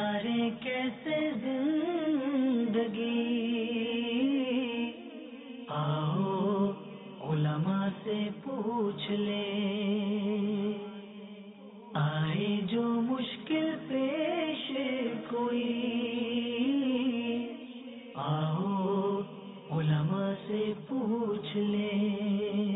گزارے کیسے زندگی، آؤ علماء سے پوچھ لیں، آئے جو مشکل پیش کوئی، آؤ علماء سے پوچھ لیں۔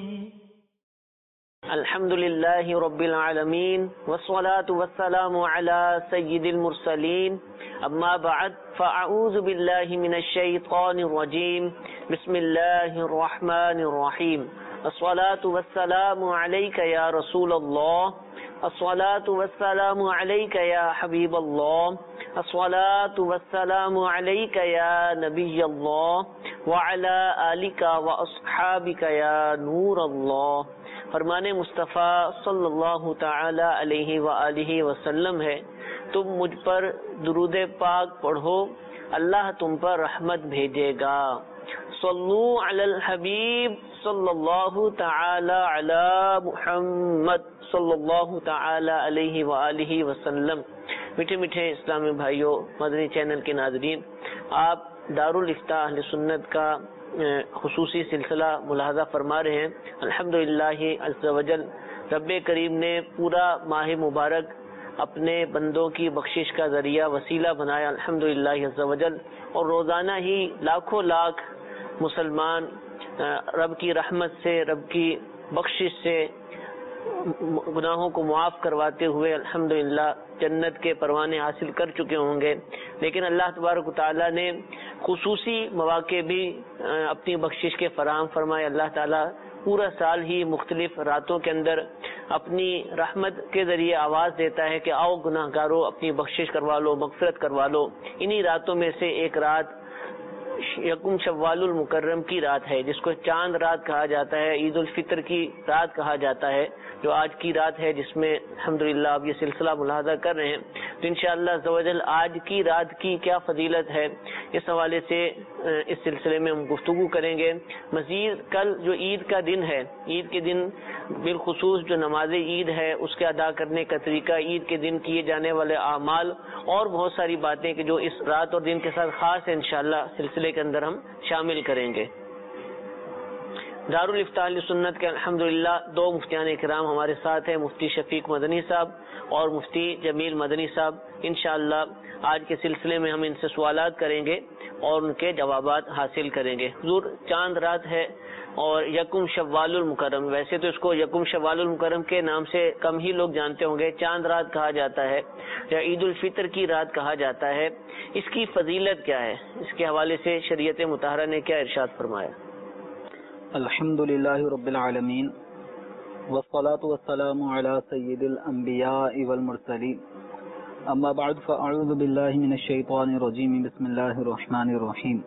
الحمد للہ رب العالمین والصلاة والسلام علی سید المرسلین، اما بعد فاعوذ باللہ من الشیطان الرجیم، بسم اللہ الرحمن الرحیم۔ الصلاة والسلام علیک یا رسول اللہ، الصلاة والسلام علیک یا حبیب اللہ، الصلاة والسلام علیک یا نبی اللہ، وعلی آلک واصحابک یا نور اللہ۔ فرمان مصطفیٰ صلی اللہ تعالی علیہ وآلہ وسلم ہے، تم مجھ پر درود پاک پڑھو، اللہ تم پر رحمت بھیجے گا۔ صلو علی الحبیب صلی اللہ تعالی علی محمد صلی اللہ تعالی علیہ وآلہ وسلم۔ میٹھے میٹھے اسلامی بھائیوں، مدنی چینل کے ناظرین، آپ دارالافتاء اہل سنت کا خصوصی سلسلہ ملاحظہ فرما رہے ہیں۔ الحمدللہ عز وجل رب کریم نے پورا ماہ مبارک اپنے بندوں کی بخشش کا ذریعہ وسیلہ بنایا، الحمدللہ عز وجل، اور روزانہ ہی لاکھوں لاکھ مسلمان رب کی رحمت سے، رب کی بخشش سے گناہوں کو معاف کرواتے ہوئے الحمدللہ جنت کے پروانے حاصل کر چکے ہوں گے۔ لیکن اللہ تبارک و تعالیٰ نے خصوصی مواقع بھی اپنی بخشش کے فراہم فرمائے۔ اللہ تعالیٰ پورا سال ہی مختلف راتوں کے اندر اپنی رحمت کے ذریعے آواز دیتا ہے کہ آؤ گناہ گارو اپنی بخشش کروا لو، مغفرت کروا لو۔ انہی راتوں میں سے ایک رات یکم شوال المکرم کی رات ہے، جس کو چاند رات کہا جاتا ہے، عید الفطر کی رات کہا جاتا ہے، جو آج کی رات ہے، جس میں الحمدللہ آپ یہ سلسلہ ملاحظہ کر رہے ہیں۔ تو انشاءاللہ عز و جل آج کی رات کی کیا فضیلت ہے، اس حوالے سے اس سلسلے میں ہم گفتگو کریں گے۔ مزید کل جو عید کا دن ہے، عید کے دن بالخصوص جو نماز عید ہے اس کے ادا کرنے کا طریقہ، عید کے دن کیے جانے والے اعمال اور بہت ساری باتیں کہ جو اس رات اور دن کے ساتھ خاص ہے، انشاءاللہ سلسلے کے اندر ہم شامل کریں گے۔ دارالافتاء اہل سنت کے الحمدللہ دو مفتیان کرام ہمارے ساتھ ہیں، مفتی شفیق مدنی صاحب اور مفتی جمیل مدنی صاحب۔ انشاءاللہ آج کے سلسلے میں ہم ان سے سوالات کریں گے اور ان کے جوابات حاصل کریں گے۔ حضور چاند رات ہے اور یکم شوال المکرم، ویسے تو اس کو یکم شوال المکرم کے نام سے کم ہی لوگ جانتے ہوں گے، چاند رات کہا جاتا ہے یا عید الفطر کی رات کہا جاتا ہے۔ اس کی فضیلت کیا ہے، اس کے حوالے سے شریعت مطہرہ نے کیا ارشاد فرمایا؟ الحمدللہ رب العالمین والصلاة والسلام علی سید الانبیاء والمرسلین، اما بعد فاعوذ باللہ من الشیطان الرجیم، بسم اللہ الرحمن الرحیم۔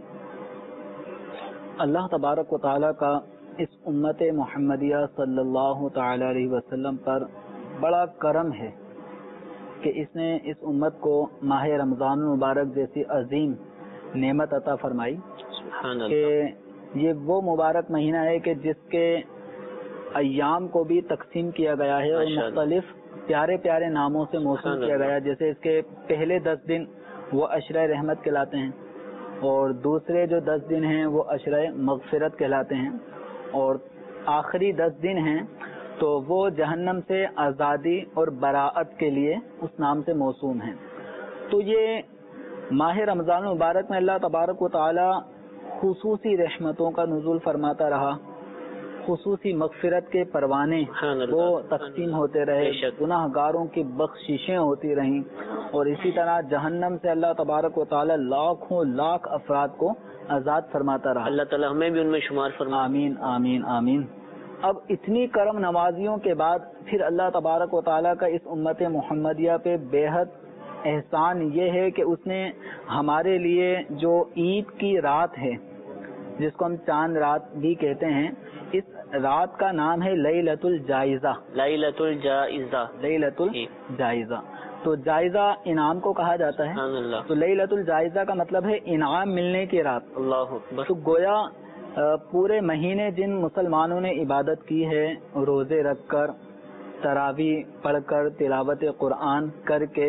اللہ تبارک و تعالیٰ کا اس امت محمدیہ صلی اللہ تعالی علیہ وسلم پر بڑا کرم ہے کہ اس نے اس امت کو ماہ رمضان المبارک جیسی عظیم نعمت عطا فرمائی کہ یہ وہ مبارک مہینہ ہے کہ جس کے ایام کو بھی تقسیم کیا گیا ہے اور مختلف پیارے پیارے ناموں سے موسوم کیا گیا ہے۔ جیسے اس کے پہلے 10 دن وہ عشرہ رحمت کہلاتے ہیں، اور دوسرے جو 10 دن ہیں وہ عشرہ مغفرت کہلاتے ہیں، اور آخری 10 دن ہیں تو وہ جہنم سے آزادی اور براءت کے لیے اس نام سے موسوم ہیں۔ تو یہ ماہ رمضان المبارک میں اللہ تبارک و تعالی خصوصی رحمتوں کا نزول فرماتا رہا، خصوصی مغفرت کے پروانے وہ تقسیم ہوتے رہے، گناہ گاروں کی بخششیں ہوتی رہیں، اور اسی طرح جہنم سے اللہ تبارک و تعالی لاکھوں لاکھ افراد کو آزاد فرماتا رہا۔ اللہ تعالی ہمیں بھی ان میں شمار فرما۔ آمین آمین آمین۔ اب اتنی کرم نوازیوں کے بعد پھر اللہ تبارک و تعالی کا اس امت محمدیہ پہ بے حد احسان یہ ہے کہ اس نے ہمارے لیے جو عید کی رات ہے، جس کو ہم چاند رات بھی کہتے ہیں، اس رات کا نام ہے لیلۃ الجائزہ۔ لیلۃ الجائزہ، لیلۃ الجائزہ، تو جائزہ انعام کو کہا جاتا ہے، تو لیلۃ الجائزہ کا مطلب ہے انعام ملنے کی رات۔ اللہ اکبر۔ تو گویا پورے مہینے جن مسلمانوں نے عبادت کی ہے، روزے رکھ کر، تراویح پڑھ کر، تلاوت قرآن کر کے،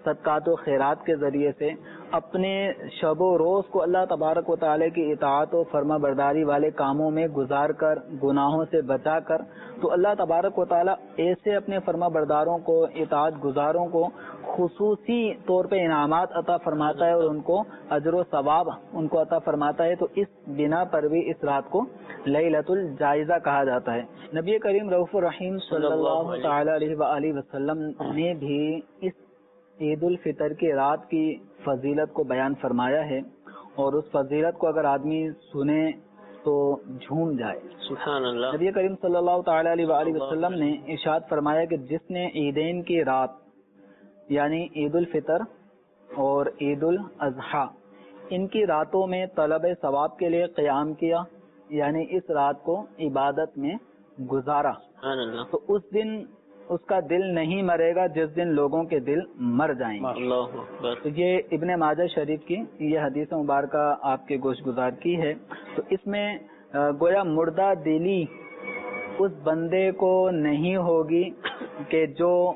صدقات و خیرات کے ذریعے سے اپنے شب و روز کو اللہ تبارک و تعالی کی اطاعت و فرما برداری والے کاموں میں گزار کر، گناہوں سے بچا کر، تو اللہ تبارک و تعالی ایسے اپنے فرما برداروں کو، اطاعت گزاروں کو خصوصی طور پہ انعامات عطا فرماتا ہے اور ان کو اجر و ثواب ان کو عطا فرماتا ہے. تو اس بنا پر بھی اس رات کو لیلۃ الجائزہ کہا جاتا ہے. نبی کریم رؤوف الرحیم صلی اللہ تعالی علیہ وآلہ وسلم نے بھی اس عید الفطر کی رات کی فضیلت کو بیان فرمایا ہے، اور اس فضیلت کو اگر آدمی سنے تو جھوم جائے. سبحان اللہ. نبی کریم صلی اللہ تعالی علیہ وآلہ وسلم نے ارشاد فرمایا کہ جس نے عیدین کی رات یعنی عید الفطر اور عید الاضحیٰ ان کی راتوں میں طلب ثواب کے لیے قیام کیا، یعنی اس رات کو عبادت میں گزارا، تو اس دن اس کا دل نہیں مرے گا جس دن لوگوں کے دل مر جائیں گے. اللہ اکبر. تو یہ ابن ماجہ شریف کی یہ حدیث مبارکہ آپ کے گوش گزار کی ہے. تو اس میں گویا مردہ دلی اس بندے کو نہیں ہوگی کہ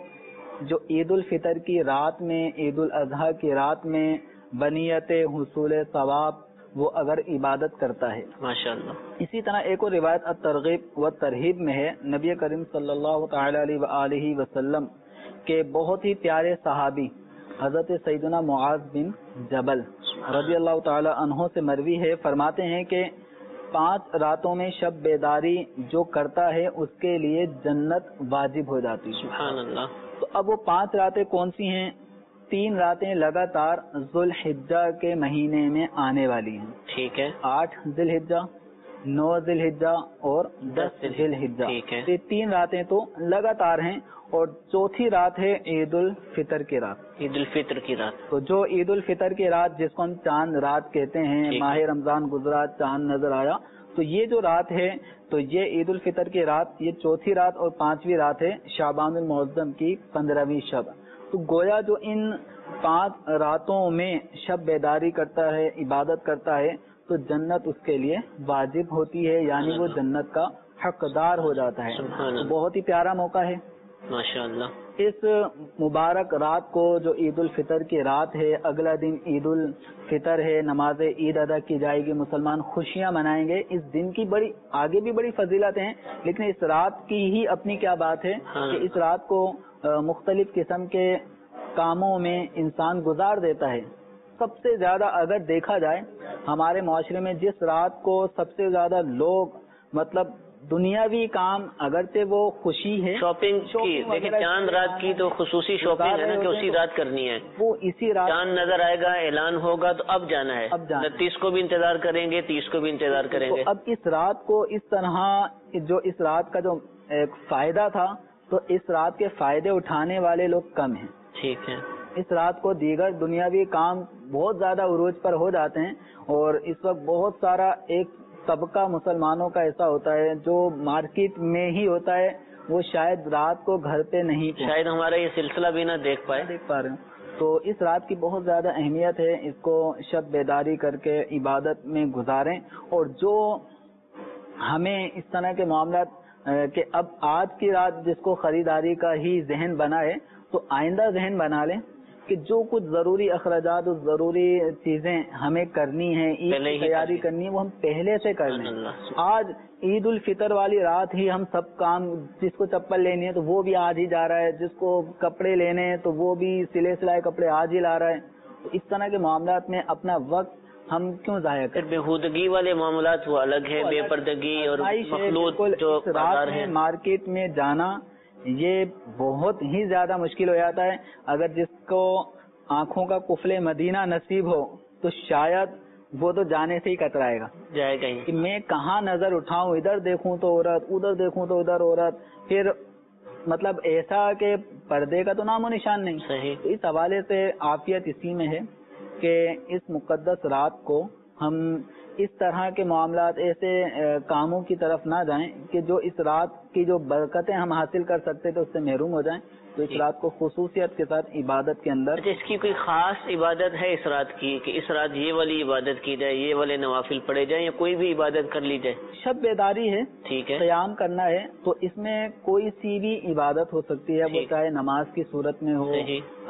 جو عید الفطر کی رات میں، عید الاضحیٰ کی رات میں بنیت حصول ثواب وہ اگر عبادت کرتا ہے. ماشاءاللہ. اسی طرح ایک اور روایت الترغیب و ترہیب میں ہے، نبی کریم صلی اللہ تعالی علیہ وآلہ وسلم کے بہت ہی پیارے صحابی حضرت سیدنا معاذ بن جبل رضی اللہ تعالی عنہ سے مروی ہے، فرماتے ہیں کہ 5 راتوں میں شب بیداری جو کرتا ہے اس کے لیے جنت واجب ہو جاتی ہے. سبحان اللہ. تو اب وہ 5 راتیں کون سی ہیں؟ 3 راتیں لگاتار ذوالحجہ کے مہینے میں آنے والی ہیں. ٹھیک ہے. 8 ذی الحجہ، 9 ذی الحجہ اور 10 ذی الحجہ. ٹھیک ہے. یہ 3 راتیں تو لگاتار ہیں، اور چوتھی رات ہے عید الفطر کی رات. عید الفطر کی رات. تو جو عید الفطر کی رات جس کو ہم چاند رات کہتے ہیں، ماہ رمضان گزرا چاند نظر آیا، تو یہ جو رات ہے تو یہ عید الفطر کی رات، یہ چوتھی رات اور 5ویں رات ہے شعبان المعظم کی 15ویں شب. تو گویا جو ان 5 راتوں میں شب بیداری کرتا ہے، عبادت کرتا ہے، تو جنت اس کے لیے واجب ہوتی ہے، یعنی وہ جنت کا حقدار ہو جاتا ہے. تو بہت ہی پیارا موقع ہے ماشاءاللہ. اس مبارک رات کو جو عید الفطر کی رات ہے، اگلا دن عید الفطر ہے، نماز عید ادا کی جائے گی، مسلمان خوشیاں منائیں گے. اس دن کی بڑی آگے بھی بڑی فضیلت ہیں، لیکن اس رات کی ہی اپنی کیا بات ہے کہ اس رات کو مختلف قسم کے کاموں میں انسان گزار دیتا ہے. سب سے زیادہ اگر دیکھا جائے ہمارے معاشرے میں جس رات کو سب سے زیادہ لوگ مطلب دنیاوی کام، اگرچہ وہ خوشی ہے شاپنگ کی، دیکھیں چاند رات کی تو خصوصی شاپنگ ہے نا کہ اسی رات کرنی ہے. وہ اسی رات چاند نظر آئے گا، اعلان ہوگا تو اب جانا ہے. 29 کو بھی انتظار کریں گے، 30 کو بھی انتظار کریں گے. اب اس رات کو اس طرح جو اس رات کا جو ایک فائدہ تھا، تو اس رات کے فائدے اٹھانے والے لوگ کم ہیں. ٹھیک ہے. اس رات کو دیگر دنیاوی کام بہت زیادہ عروج پر ہو جاتے ہیں، اور اس وقت بہت سارا ایک طبقہ مسلمانوں کا ایسا ہوتا ہے جو مارکیٹ میں ہی ہوتا ہے، وہ شاید رات کو گھر پہ نہیں، شاید ہمارا یہ سلسلہ بھی نہ دیکھ پا رہے ہیں. تو اس رات کی بہت زیادہ اہمیت ہے، اس کو شب بیداری کر کے عبادت میں گزاریں. اور جو ہمیں اس طرح کے معاملات کہ اب آج کی رات جس کو خریداری کا ہی ذہن بنا ہے، تو آئندہ ذہن بنا لیں کہ جو کچھ ضروری اخراجات اور ضروری چیزیں ہمیں کرنی ہیں، عید کی تیاری کرنی ہے، وہ ہم پہلے سے کر لیں. آج عید الفطر والی رات ہی ہم سب کام، جس کو چپل لینی ہے تو وہ بھی آج ہی جا رہا ہے، جس کو کپڑے لینے ہیں تو وہ بھی سلے سلائے کپڑے آج ہی لا رہا ہے. تو اس طرح کے معاملات میں اپنا وقت ہم کیوں ضائع کریں؟ بےہودگی والے معاملات وہ الگ ہے، بے پردگی اور مخلوط جو رات میں مارکیٹ میں جانا یہ بہت ہی زیادہ مشکل ہو جاتا ہے. اگر جس کو آنکھوں کا قفل مدینہ نصیب ہو تو شاید وہ تو جانے سے ہی کترائے گا، جائے گا کہ میں کہاں نظر اٹھاؤں، ادھر دیکھوں تو عورت، ادھر دیکھوں تو ادھر عورت، پھر مطلب ایسا کہ پردے کا تو نام و نشان نہیں. صحیح. اس حوالے سے عافیت اسی میں ہے کہ اس مقدس رات کو ہم اس طرح کے معاملات، ایسے کاموں کی طرف نہ جائیں کہ جو اس رات کی جو برکتیں ہم حاصل کر سکتے تھے اس سے محروم ہو جائیں. تو اس رات کو خصوصیت کے ساتھ عبادت کے اندر. اچھا، اس کی کوئی خاص عبادت ہے اس رات کی کہ اس رات یہ والی عبادت کی جائے، یہ والے نوافل پڑھے جائیں، یا کوئی بھی عبادت کر لی جائے؟ شب بیداری ہے، ٹھیک ہے، قیام کرنا ہے، تو اس میں کوئی سی بھی عبادت ہو سکتی ہے، وہ چاہے نماز کی صورت میں ہو،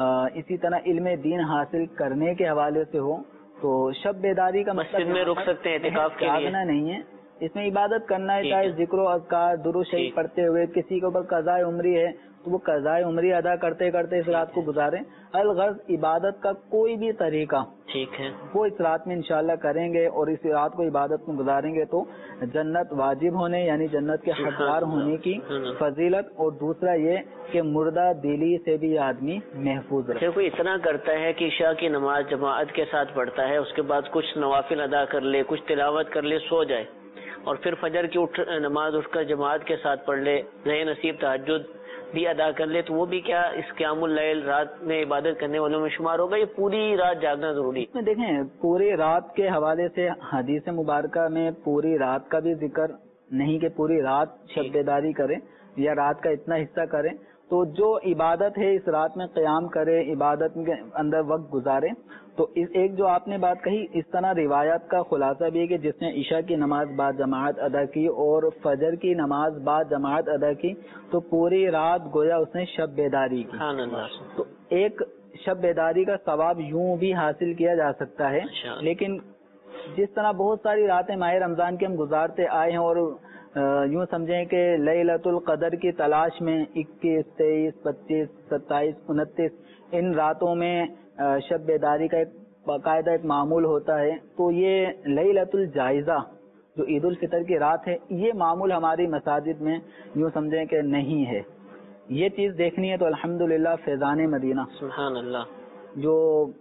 اسی طرح علم دین حاصل کرنے کے حوالے سے ہو. تو شب بیداری کا مسجد میں رک سکتے ہیں اعتکاف کے لیے، جاگنا نہیں ہے، اس میں عبادت کرنا ہے، چاہے ذکر و اذکار درود شریف پڑھتے ہوئے. کسی کے اوپر قضاء عمری ہے تو وہ قضاء عمری ادا کرتے کرتے اس رات کو گزاریں. الغرض عبادت کا کوئی بھی طریقہ ٹھیک ہے، وہ اس رات میں انشاءاللہ کریں گے اور اس رات کو عبادت میں گزاریں گے تو جنت واجب ہونے یعنی جنت کے حقدار ہونے کی فضیلت، اور دوسرا یہ کہ مردہ دلی سے بھی آدمی محفوظ رہے. کوئی اتنا کرتا ہے کہ عشاء کی نماز جماعت کے ساتھ پڑھتا ہے، اس کے بعد کچھ نوافل ادا کر لے، کچھ تلاوت کر لے، سو جائے، اور پھر فجر کی نماز اٹھ کر جماعت کے ساتھ پڑھ لے، رہے نصیب تہجد بھی ادا کر لے، تو وہ بھی کیا اس قیام اللیل رات میں عبادت کرنے والوں میں شمار ہوگا؟ یہ پوری رات جاگنا ضروری ہے؟ دیکھیں، پوری رات کے حوالے سے حدیث مبارکہ میں پوری رات کا بھی ذکر نہیں کہ پوری رات شب بیداری کریں یا رات کا اتنا حصہ کریں. تو جو عبادت ہے اس رات میں قیام کرے، عبادت کے اندر وقت گزارے. تو ایک جو آپ نے بات کہی، اس طرح روایات کا خلاصہ بھی ہے کہ جس نے عشاء کی نماز بعد جماعت ادا کی اور فجر کی نماز بعد جماعت ادا کی تو پوری رات گویا اس نے شب بیداری کی. تو ایک شب بیداری کا ثواب یوں بھی حاصل کیا جا سکتا ہے. لیکن جس طرح بہت ساری راتیں ماہ رمضان کے ہم گزارتے آئے ہیں اور یوں سمجھیں کہ لیلۃ القدر کی تلاش میں 21، 23، 25، 27، 29 ان راتوں میں شب بیداری کا ایک باقاعدہ ایک معمول ہوتا ہے. تو یہ لیلۃ الجائزہ جو عید الفطر کی رات ہے، یہ معمول ہماری مساجد میں یوں سمجھیں کہ نہیں ہے. یہ چیز دیکھنی ہے تو الحمدللہ فیضان مدینہ سبحان اللہ جو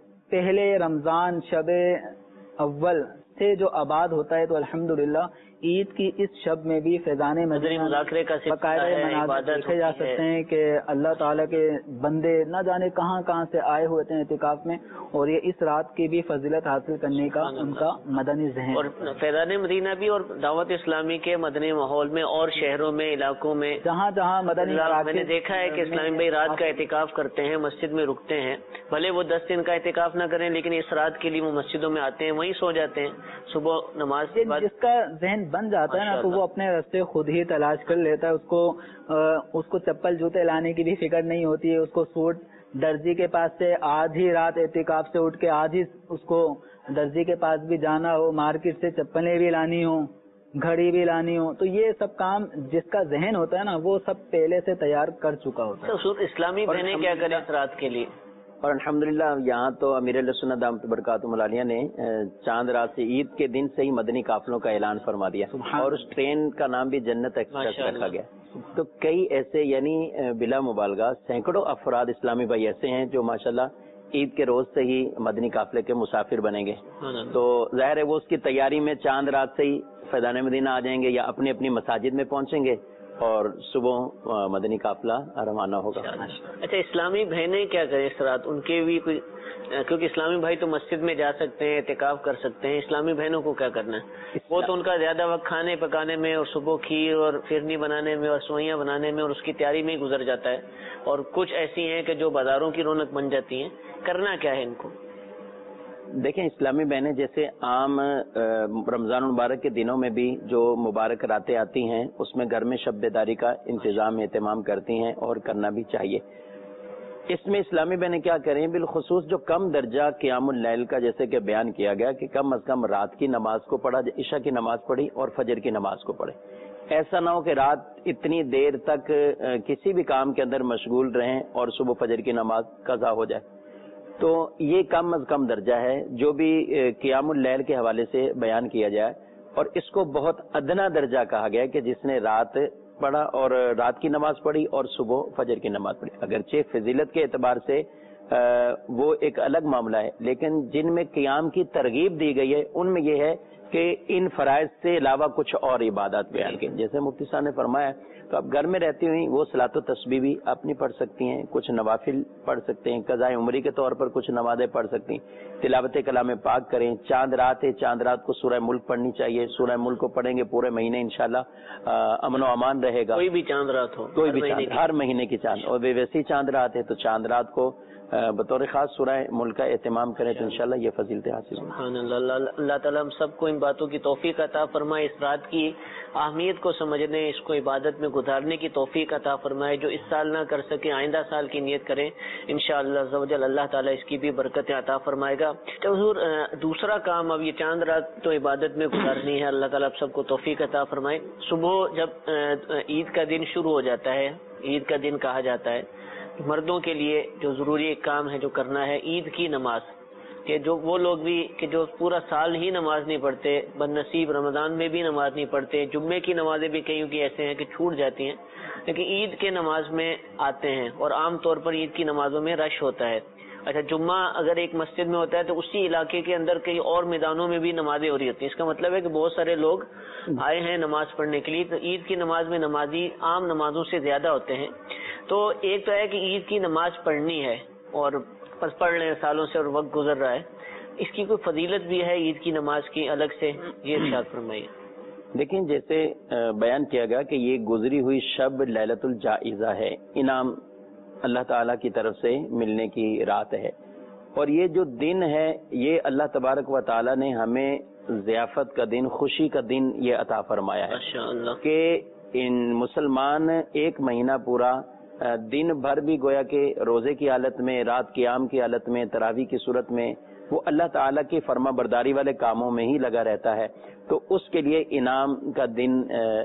پہلے رمضان شب اول سے جو آباد ہوتا ہے، تو الحمدللہ عید کی اس شب میں بھی فیضان مدینہ مذاکرے کا باقاعدہ مناظر دیکھے جا سکتے ہیں کہ اللہ تعالیٰ کے بندے نہ جانے کہاں کہاں سے آئے ہوئے تھے اعتکاف میں، اور یہ اس رات کی بھی فضیلت حاصل کرنے کا ان کا مدنی ذہن. اور فیضان مدینہ بھی اور دعوت اسلامی کے مدنی ماحول میں اور شہروں میں علاقوں میں جہاں جہاں مدنی میں نے دیکھا ہے کہ اسلامی بھائی رات کا اعتکاف کرتے ہیں، مسجد میں رکتے ہیں، بھلے وہ 10 دن کا اعتکاف نہ کریں لیکن اس رات کے لیے وہ مسجدوں میں آتے ہیں، وہیں سو جاتے ہیں. صبح نماز کے بعد جس کا ذہن بن جاتا ہے نا تو وہ اپنے راستے خود ہی تلاش کر لیتا ہے. اس کو چپل جوتے لانے کی بھی فکر نہیں ہوتی ہے. اس کو سوٹ درزی کے پاس سے آدھی رات اعتکاف سے اٹھ کے آدھی اس کو درزی کے پاس بھی جانا ہو، مارکیٹ سے چپلیں بھی لانی ہو، گھڑی بھی لانی ہو، تو یہ سب کام جس کا ذہن ہوتا ہے نا وہ سب پہلے سے تیار کر چکا ہوتا ہے. اسلامی بہنیں کیا کریں اس رات کے لیے؟ اور الحمدللہ یہاں تو امیر اہل سنت دامت برکاتہم العالیہ نے چاند رات سے عید کے دن سے ہی مدنی قافلوں کا اعلان فرما دیا، اور اس ٹرین کا نام بھی جنت ایکسپریس رکھا گیا. تو کئی ایسے یعنی بلا مبالغہ سینکڑوں افراد اسلامی بھائی ایسے ہیں جو ماشاءاللہ عید کے روز سے ہی مدنی قافلے کے مسافر بنیں گے. تو ظاہر ہے وہ اس کی تیاری میں چاند رات سے ہی فیضان مدینہ آ جائیں گے یا اپنی اپنی مساجد میں پہنچیں گے اور صبح مدنی قافلہ روانہ ہوگا. اچھا، اسلامی بہنیں کیا کریں اس رات؟ ان کے بھی کوئی، کیونکہ اسلامی بھائی تو مسجد میں جا سکتے ہیں، اعتکاف کر سکتے ہیں، اسلامی بہنوں کو کیا کرنا ہے؟ وہ تو ان کا زیادہ وقت کھانے پکانے میں اور صبح کھیر اور فرنی بنانے میں اور سوئیاں بنانے میں اور اس کی تیاری میں ہی گزر جاتا ہے، اور کچھ ایسی ہیں کہ جو بازاروں کی رونق بن جاتی ہیں. کرنا کیا ہے ان کو؟ دیکھیں، اسلامی بہنیں جیسے عام رمضان المبارک کے دنوں میں بھی جو مبارک راتیں آتی ہیں اس میں گھر میں شب بیداری کا انتظام اہتمام کرتی ہیں اور کرنا بھی چاہیے. اس میں اسلامی بہنیں کیا کریں؟ بالخصوص جو کم درجہ قیام اللیل کا جیسے کہ بیان کیا گیا کہ کم از کم رات کی نماز کو پڑھا، عشاء کی نماز پڑھی اور فجر کی نماز کو پڑھے. ایسا نہ ہو کہ رات اتنی دیر تک کسی بھی کام کے اندر مشغول رہیں اور صبح فجر کی نماز قضا ہو جائے. تو یہ کم از کم درجہ ہے جو بھی قیام اللیل کے حوالے سے بیان کیا جائے، اور اس کو بہت ادنا درجہ کہا گیا کہ جس نے رات پڑھا اور رات کی نماز پڑھی اور صبح فجر کی نماز پڑھی. اگرچہ فضیلت کے اعتبار سے وہ ایک الگ معاملہ ہے، لیکن جن میں قیام کی ترغیب دی گئی ہے ان میں یہ ہے کہ ان فرائض سے علاوہ کچھ اور عبادات بیان کی، جیسے مفتی صاحب نے فرمایا تو اب گھر میں رہتی ہوئی وہ صلاۃ و تسبیح بھی اپنی پڑھ سکتی ہیں، کچھ نوافل پڑھ سکتے ہیں، قضاء عمری کے طور پر کچھ نمازیں پڑھ سکتی ہیں، تلاوت کلام پاک کریں، چاند رات ہے، چاند رات کو سورہ ملک پڑھنی چاہیے، سورہ ملک کو پڑھیں گے پورے مہینے انشاءاللہ امن و امان رہے گا، کوئی بھی چاند رات ہو، کوئی بھی چاند، ہر مہینے کی چاند، اور ویسی چاند رات ہے تو چاند رات کو بطور خاص سورہ ملک کا اہتمام کریں تو انشاءاللہ یہ فضیلت حاصل ہوگی۔ سبحان اللہ، اللہ تعالیٰ ہم سب کو ان باتوں کی توفیق عطا فرمائے، اس رات کی اہمیت کو سمجھنے، اس کو عبادت میں گزارنے کی توفیق عطا فرمائے، جو اس سال نہ کر سکے آئندہ سال کی نیت کریں انشاءاللہ عز و جل، اللہ تعالیٰ اس کی بھی برکتیں عطا فرمائے گا۔ تو حضور دوسرا کام، اب یہ چاند رات تو عبادت میں گزارنی ہے، اللہ تعالیٰ سب کو توفیق عطا فرمائے۔ صبح جب عید کا دن شروع ہو جاتا ہے، عید کا دن کہا جاتا ہے، مردوں کے لیے جو ضروری ایک کام ہے جو کرنا ہے عید کی نماز، کہ جو وہ لوگ بھی کہ جو پورا سال ہی نماز نہیں پڑھتے، بد نصیب رمضان میں بھی نماز نہیں پڑھتے، جمعے کی نمازیں بھی کئی کی ایسے ہیں کہ چھوٹ جاتی ہیں، لیکن عید کے نماز میں آتے ہیں، اور عام طور پر عید کی نمازوں میں رش ہوتا ہے۔ اچھا، جمعہ اگر ایک مسجد میں ہوتا ہے تو اسی علاقے کے اندر کئی اور میدانوں میں بھی نمازیں ہو رہی ہوتی ہیں، اس کا مطلب ہے کہ بہت سارے لوگ آئے ہیں نماز پڑھنے کے لیے، تو عید کی نماز میں نمازی عام نمازوں سے زیادہ ہوتے ہیں۔ تو ایک تو ہے کہ عید کی نماز پڑھنی ہے، اور بس پڑھ لیں سالوں سے اور وقت گزر رہا ہے، اس کی کوئی فضیلت بھی ہے عید کی نماز کی الگ سے، یہ ارشاد فرمائیے۔ لیکن جیسے بیان کیا گیا کہ یہ گزری ہوئی شب لیلۃ الجائزہ ہے، انعام اللہ تعالیٰ کی طرف سے ملنے کی رات ہے، اور یہ جو دن ہے یہ اللہ تبارک و تعالیٰ نے ہمیں ضیافت کا دن، خوشی کا دن یہ عطا فرمایا ہے ماشاءاللہ، کہ ان مسلمان ایک مہینہ پورا دن بھر بھی گویا کہ روزے کی حالت میں، رات قیام کی حالت میں، تراویح کی صورت میں وہ اللہ تعالیٰ کی فرما برداری والے کاموں میں ہی لگا رہتا ہے، تو اس کے لیے انعام کا دن،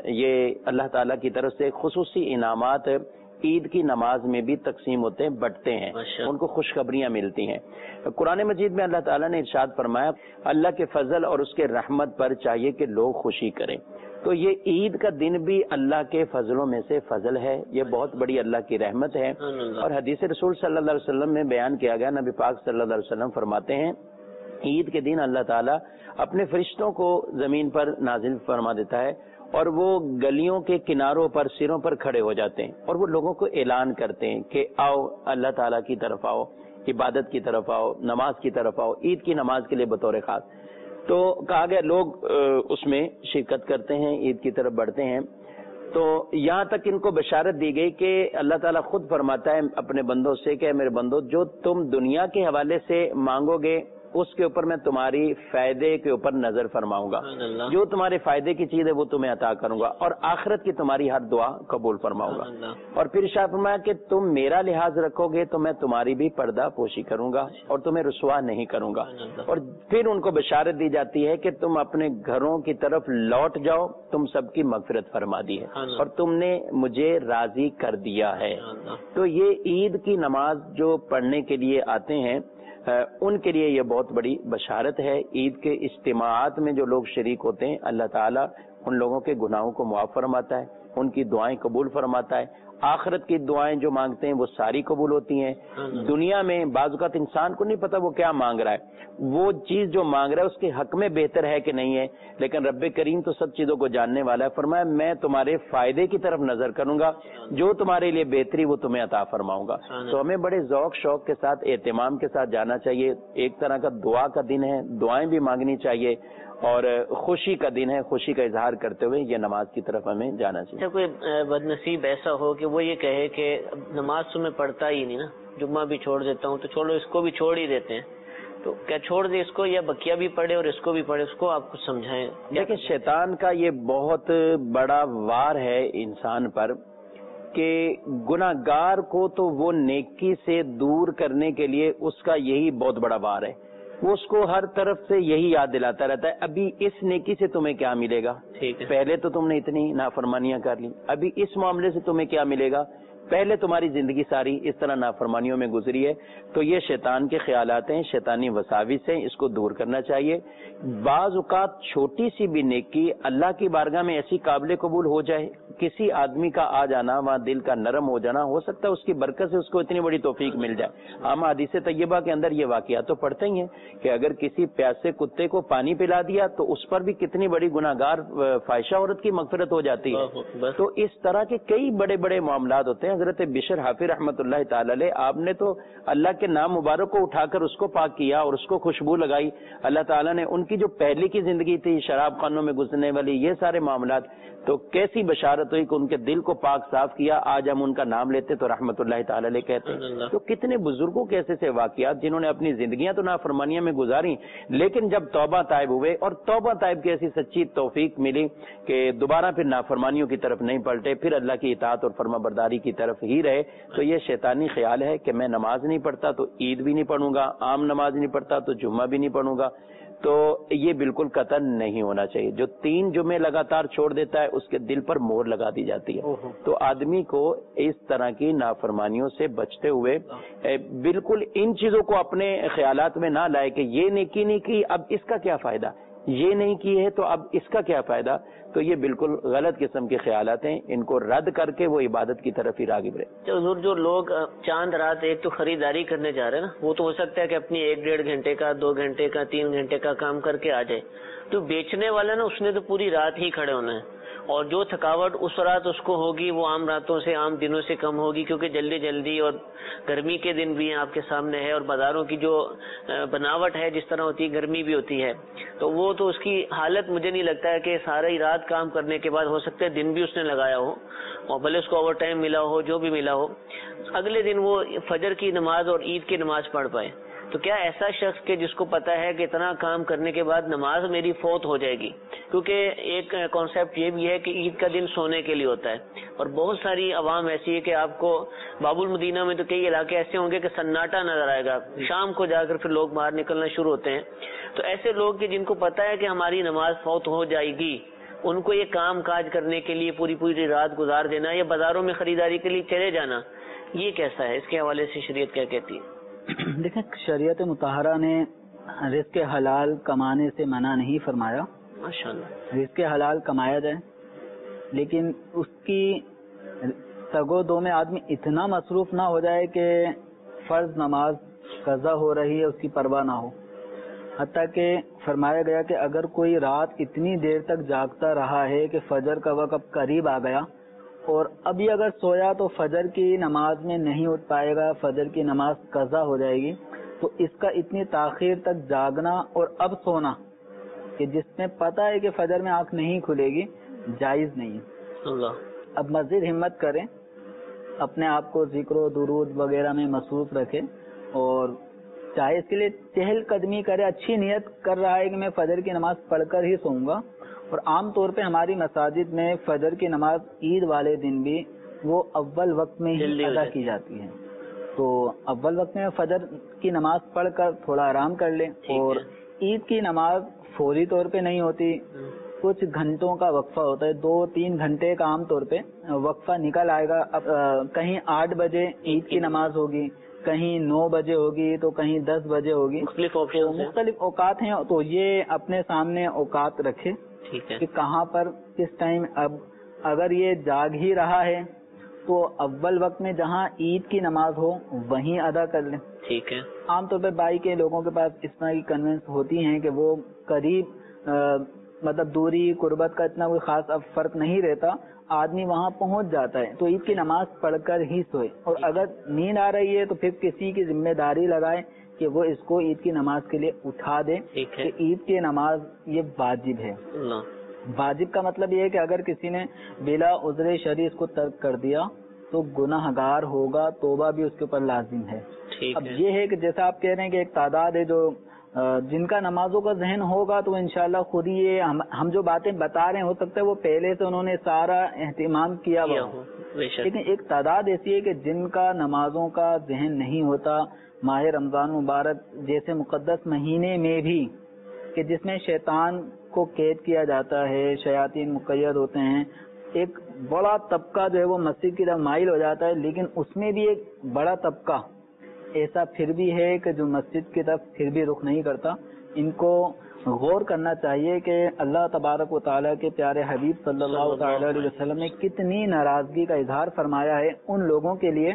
یہ اللہ تعالیٰ کی طرف سے خصوصی انعامات عید کی نماز میں بھی تقسیم ہوتے ہیں، بٹتے ہیں، ان کو خوشخبریاں ملتی ہیں۔ قرآن مجید میں اللہ تعالیٰ نے ارشاد فرمایا اللہ کے فضل اور اس کے رحمت پر چاہیے کہ لوگ خوشی کریں، تو یہ عید کا دن بھی اللہ کے فضلوں میں سے فضل ہے، یہ بہت بڑی اللہ کی رحمت ہے۔ اور حدیث رسول صلی اللہ علیہ وسلم میں بیان کیا گیا، نبی پاک صلی اللہ علیہ وسلم فرماتے ہیں عید کے دن اللہ تعالیٰ اپنے فرشتوں کو زمین پر نازل فرما دیتا ہے، اور وہ گلیوں کے کناروں پر سروں پر کھڑے ہو جاتے ہیں، اور وہ لوگوں کو اعلان کرتے ہیں کہ آؤ اللہ تعالیٰ کی طرف آؤ، عبادت کی طرف آؤ، نماز کی طرف آؤ، عید کی نماز کے لیے بطور خاص۔ تو کہا گیا لوگ اس میں شرکت کرتے ہیں، عید کی طرف بڑھتے ہیں، تو یہاں تک ان کو بشارت دی گئی کہ اللہ تعالیٰ خود فرماتا ہے اپنے بندوں سے کہ میرے بندو، جو تم دنیا کے حوالے سے مانگو گے اس کے اوپر میں تمہاری فائدے کے اوپر نظر فرماؤں گا، جو تمہارے فائدے کی چیز ہے وہ تمہیں عطا کروں گا، اور آخرت کی تمہاری ہر دعا قبول فرماؤں گا۔ اور پھر ارشاد فرمایا کہ تم میرا لحاظ رکھو گے تو میں تمہاری بھی پردہ پوشی کروں گا اور تمہیں رسوا نہیں کروں گا۔ اور پھر ان کو بشارت دی جاتی ہے کہ تم اپنے گھروں کی طرف لوٹ جاؤ، تم سب کی مغفرت فرما دی ہے اور تم نے مجھے راضی کر دیا ہے۔ تو یہ عید کی نماز جو پڑھنے کے لیے آتے ہیں ان کے لیے یہ بہت بڑی بشارت ہے۔ عید کے اجتماعات میں جو لوگ شریک ہوتے ہیں اللہ تعالیٰ ان لوگوں کے گناہوں کو معاف فرماتا ہے، ان کی دعائیں قبول فرماتا ہے، آخرت کی دعائیں جو مانگتے ہیں وہ ساری قبول ہوتی ہیں۔ دنیا میں بعض اوقات انسان کو نہیں پتا وہ کیا مانگ رہا ہے، وہ چیز جو مانگ رہا ہے اس کے حق میں بہتر ہے کہ نہیں ہے، لیکن رب کریم تو سب چیزوں کو جاننے والا ہے، فرمایا میں تمہارے فائدے کی طرف نظر کروں گا، جو تمہارے لیے بہتری وہ تمہیں عطا فرماؤں گا۔ تو ہمیں بڑے ذوق شوق کے ساتھ، اہتمام کے ساتھ جانا چاہیے۔ ایک طرح کا دعا کا دن ہے، دعائیں بھی مانگنی چاہیے، اور خوشی کا دن ہے، خوشی کا اظہار کرتے ہوئے یہ نماز کی طرف ہمیں جانا چاہیے۔ کوئی بد نصیب ایسا ہو کہ وہ یہ کہے کہ نماز تو میں پڑھتا ہی نہیں نا، جمعہ بھی چھوڑ دیتا ہوں، تو چھوڑو اس کو بھی چھوڑ ہی دیتے ہیں، تو کیا چھوڑ دے اس کو یا بقیہ بھی پڑھے اور اس کو بھی پڑھے؟ اس کو آپ کچھ سمجھائیں۔ دیکھیں شیطان کا یہ بہت بڑا وار ہے انسان پر کہ گناہ گار کو تو وہ نیکی سے دور کرنے کے لیے اس کا یہی بہت بڑا وار ہے، وہ اس کو ہر طرف سے یہی یاد دلاتا رہتا ہے ابھی اس نیکی سے تمہیں کیا ملے گا، پہلے تو تم نے اتنی نافرمانیاں کر لی، ابھی اس معاملے سے تمہیں کیا ملے گا، پہلے تمہاری زندگی ساری اس طرح نافرمانیوں میں گزری ہے۔ تو یہ شیطان کے خیالات ہیں، شیطانی وساوس ہیں، اس کو دور کرنا چاہیے۔ بعض اوقات چھوٹی سی بھی نیکی اللہ کی بارگاہ میں ایسی قابل قبول ہو جائے کسی آدمی کا آ جانا، وہاں دل کا نرم ہو جانا، ہو سکتا ہے اس کی برکت سے اس کو اتنی بڑی توفیق مل جائے. ہم حدیث طیبہ کے اندر یہ واقعات تو پڑھتے ہی ہیں کہ اگر کسی پیاسے کتے کو پانی پلا دیا تو اس پر بھی کتنی بڑی گناہگار فاحشہ عورت کی مغفرت ہو جاتی ہے. تو اس طرح کے کئی بڑے بڑے معاملات ہوتے ہیں. حضرت بشر حافظ رحمۃ اللہ تعالی علیہ، آپ نے تو اللہ کے نام مبارک کو اٹھا کر اس کو پاک کیا اور اس کو خوشبو لگائی. اللہ تعالیٰ نے ان کی جو پہلے کی زندگی تھی، شراب خانوں میں گزرنے والی، یہ سارے معاملات، تو کیسی بشارت ہوئی کہ ان کے دل کو پاک صاف کیا. آج ہم ان کا نام لیتے تو رحمت اللہ تعالی علیہ کہتے ہیں. تو کتنے بزرگوں کے ایسے واقعات جنہوں نے اپنی زندگیاں تو نافرمانیاں میں گزاری، لیکن جب توبہ طائب ہوئے اور توبہ طائب کی ایسی سچی توفیق ملی کہ دوبارہ پھر نافرمانیوں کی طرف نہیں پلٹے، پھر اللہ کی اطاعت اور فرما برداری کی طرف ہی رہے. تو یہ شیطانی خیال ہے کہ میں نماز نہیں پڑھتا تو عید بھی نہیں پڑھوں گا، عام نماز نہیں پڑھتا تو جمعہ بھی نہیں پڑھوں گا، تو یہ بالکل قطعاً نہیں ہونا چاہیے. جو 3 جمعے لگاتار چھوڑ دیتا ہے اس کے دل پر مہر لگا دی جاتی ہے. تو آدمی کو اس طرح کی نافرمانیوں سے بچتے ہوئے بالکل ان چیزوں کو اپنے خیالات میں نہ لائے کہ یہ نیکی نہیں کی اب اس کا کیا فائدہ، یہ نہیں کی ہے تو اب اس کا کیا فائدہ. تو یہ بالکل غلط قسم کے خیالات ہیں، ان کو رد کر کے وہ عبادت کی طرف ہی راغب رہے. حضور جو لوگ چاند رات ایک تو خریداری کرنے جا رہے ہیں نا، وہ تو ہو سکتا ہے کہ اپنی 1-1.5 گھنٹے کا، 2 گھنٹے کا، 3 گھنٹے کا کام کر کے آ جائے. تو بیچنے والا نا، اس نے تو پوری رات ہی کھڑے ہونا ہے، اور جو تھکاوٹ اس رات اس کو ہوگی وہ عام راتوں سے، عام دنوں سے کم ہوگی، کیونکہ جلدی جلدی اور گرمی کے دن بھی آپ کے سامنے ہے، اور بازاروں کی جو بناوٹ ہے جس طرح ہوتی ہے، گرمی بھی ہوتی ہے، تو وہ تو اس کی حالت مجھے نہیں لگتا ہے کہ ساری رات کام کرنے کے بعد، ہو سکتا ہے دن بھی اس نے لگایا ہو اور بھلے اس کو اوور ٹائم ملا ہو، جو بھی ملا ہو، اگلے دن وہ فجر کی نماز اور عید کی نماز پڑھ پائے. تو کیا ایسا شخص کہ جس کو پتا ہے کہ اتنا کام کرنے کے بعد نماز میری فوت ہو جائے گی، کیونکہ ایک کانسیپٹ یہ بھی ہے کہ عید کا دن سونے کے لیے ہوتا ہے، اور بہت ساری عوام ایسی ہے کہ آپ کو باب المدینہ میں تو کئی علاقے ایسے ہوں گے کہ سناٹا نظر آئے گا، شام کو جا کر پھر لوگ باہر نکلنا شروع ہوتے ہیں. تو ایسے لوگ کہ جن کو پتا ہے کہ ہماری نماز فوت ہو جائے گی، ان کو یہ کام کاج کرنے کے لیے پوری رات گزار دینا یا بازاروں میں خریداری کے لیے چلے جانا، یہ کیسا ہے؟ اس کے حوالے سے شریعت کیا کہتی ہے؟ دیکھیں، شریعت مطہرہ نے رزق حلال کمانے سے منع نہیں فرمایا. ماشاءاللہ رزق حلال کمایا جائے، لیکن اس کی سگو دو میں آدمی اتنا مصروف نہ ہو جائے کہ فرض نماز قضا ہو رہی ہے اس کی پرواہ نہ ہو. حتیٰ کہ فرمایا گیا کہ اگر کوئی رات اتنی دیر تک جاگتا رہا ہے کہ فجر کا وقت قریب آ گیا اور ابھی اگر سویا تو فجر کی نماز میں نہیں اٹھ پائے گا، فجر کی نماز قضا ہو جائے گی، تو اس کا اتنی تاخیر تک جاگنا اور اب سونا کہ جس میں پتہ ہے کہ فجر میں آنکھ نہیں کھلے گی، جائز نہیں ہے. اب مزید ہمت کریں، اپنے آپ کو ذکر و درود وغیرہ میں مصروف رکھے، اور چاہے اس کے لیے چہل قدمی کرے، اچھی نیت کر رہا ہے کہ میں فجر کی نماز پڑھ کر ہی سوؤں گا. اور عام طور پہ ہماری مساجد میں فجر کی نماز عید والے دن بھی وہ اول وقت میں ہی ادا کی جاتی ہے. تو اول وقت میں فجر کی نماز پڑھ کر تھوڑا آرام کر لیں. اور عید کی نماز فوری طور پہ نہیں ہوتی، کچھ گھنٹوں کا وقفہ ہوتا ہے، 2-3 گھنٹے کا عام طور پہ وقفہ نکل آئے گا. اب کہیں 8 بجے عید کی نماز ہوگی، کہیں 9 بجے ہوگی، تو کہیں 10 بجے ہوگی، مختلف اوقات ہیں. تو یہ اپنے سامنے اوقات رکھے کہ کہاں پر کس ٹائم. اب اگر یہ جاگ ہی رہا ہے تو اول وقت میں جہاں عید کی نماز ہو وہیں ادا کر لیں. ٹھیک ہے. عام طور پہ بائی کے لوگوں کے پاس اس طرح کی کنوینس ہوتی ہیں کہ وہ قریب مطلب دوری قربت کا اتنا کوئی خاص اب فرق نہیں رہتا، آدمی وہاں پہنچ جاتا ہے تو عید کی نماز پڑھ کر ہی سوئے. اور اگر نیند آ رہی ہے تو پھر کسی کی ذمہ داری لگائے کہ وہ اس کو عید کی نماز کے لیے اٹھا دے کہ عید کی نماز یہ واجب ہے. واجب کا مطلب یہ ہے کہ اگر کسی نے بلا عذر شرعی اس کو ترک کر دیا تو گناہ گار ہوگا، توبہ بھی اس کے اوپر لازم ہے. اب یہ ہے کہ جیسا آپ کہہ رہے ہیں کہ ایک تعداد ہے جو جن کا نمازوں کا ذہن ہوگا تو انشاءاللہ خود ہی یہ ہم جو باتیں بتا رہے ہیں ہو سکتا ہے وہ پہلے سے انہوں نے سارا اہتمام کیا ہوا ہو، لیکن ایک تعداد ایسی ہے کہ جن کا نمازوں کا ذہن نہیں ہوتا. ماہ رمضان مبارک جیسے مقدس مہینے میں بھی کہ جس میں شیطان کو قید کیا جاتا ہے، شیاطین مقید ہوتے ہیں، ایک بڑا طبقہ جو ہے وہ مسجد کی طرف مائل ہو جاتا ہے، لیکن اس میں بھی ایک بڑا طبقہ ایسا پھر بھی ہے کہ جو مسجد کی طرف پھر بھی رخ نہیں کرتا. ان کو غور کرنا چاہیے کہ اللہ تبارک و تعالیٰ کے پیارے حبیب صلی اللہ تعالی علیہ وسلم نے کتنی ناراضگی کا اظہار فرمایا ہے ان لوگوں کے لیے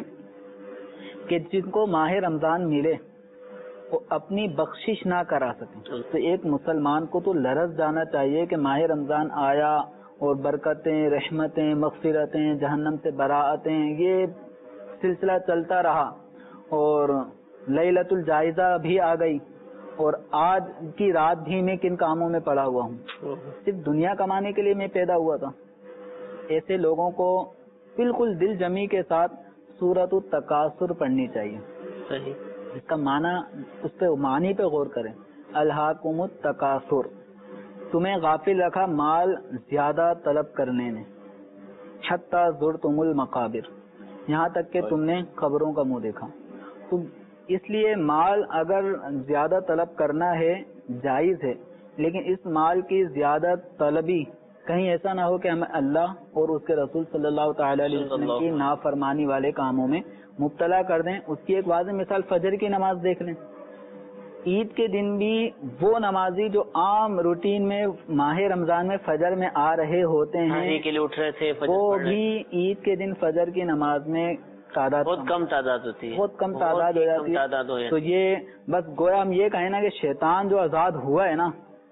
کہ جن کو ماہ رمضان ملے وہ اپنی بخشش نہ کرا سکیں. تو ایک مسلمان کو تو لرز جانا چاہیے کہ ماہ رمضان آیا اور برکتیں، رحمتیں، مغفرتیں، جہنم سے براعتیں، یہ سلسلہ چلتا رہا اور لیلۃ الجائزہ بھی آ گئی اور آج کی رات بھی میں کن کاموں میں پڑا ہوا ہوں، صرف دنیا کمانے کے لیے میں پیدا ہوا تھا. ایسے لوگوں کو بالکل دل جمی کے ساتھ سورۃ التکاثر پڑھنی چاہیے. صحیح. اس کا معنی، اس پہ معنی پہ غور کریں. الہاکم التکاثر، تمہیں غافل رکھا مال زیادہ طلب کرنے نے، حتی زرتم المقابر، یہاں تک کہ تم نے قبروں کا منہ دیکھا. تو اس لیے مال اگر زیادہ طلب کرنا ہے جائز ہے، لیکن اس مال کی زیادہ طلبی کہیں ایسا نہ ہو کہ ہمیں اللہ اور اس کے رسول صلی اللہ تعالی علیہ وسلم کی نافرمانی والے کاموں میں مبتلا کر دیں. اس کی ایک واضح مثال فجر کی نماز دیکھ لیں. عید کے دن بھی وہ نمازی جو عام روٹین میں ماہ رمضان میں فجر میں آ رہے ہوتے ہیں کے لیے اٹھ رہے تھے، وہ بھی عید کے دن فجر کی نماز میں تعداد بہت کم تعداد ہوتی ہے، بہت کم تعداد ہو جاتی ہے. تو یہ بس گویا ہم یہ کہیں نا کہ شیطان جو آزاد ہوا ہے نا،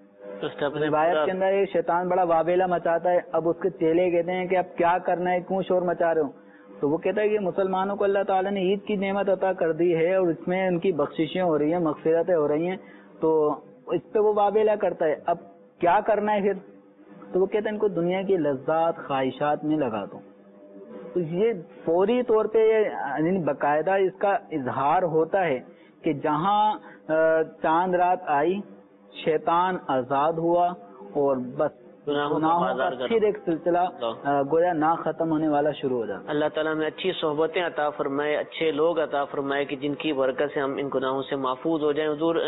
روایت کے اندر یہ شیطان بڑا واویلا مچاتا ہے. اب اس کے چیلے کہتے ہیں کہ اب کیا کرنا ہے، کیوں شور مچا رہے ہو؟ تو وہ کہتا ہے کہ مسلمانوں کو اللہ تعالیٰ نے عید کی نعمت عطا کر دی ہے اور اس میں ان کی بخششیں ہو رہی ہیں، مغفرتیں ہو رہی ہیں، تو اس پہ وہ واویلا کرتا ہے. اب کیا کرنا ہے پھر؟ تو وہ کہتا ہے ان کو دنیا کی لذات خواہشات میں لگا دو. تو یہ فوری طور پہ یعنی باقاعدہ اس کا اظہار ہوتا ہے کہ جہاں چاند رات آئی، شیطان آزاد ہوا اور بس گناہوں کا پھر ایک سلسلہ گویا نہ ختم ہونے والا شروع ہو جاتا. اللہ تعالیٰ میں اچھی صحبتیں عطا فرمائے، اچھے لوگ عطا فرمائے کہ جن کی برکت سے ہم ان گناہوں سے محفوظ ہو جائیں. حضور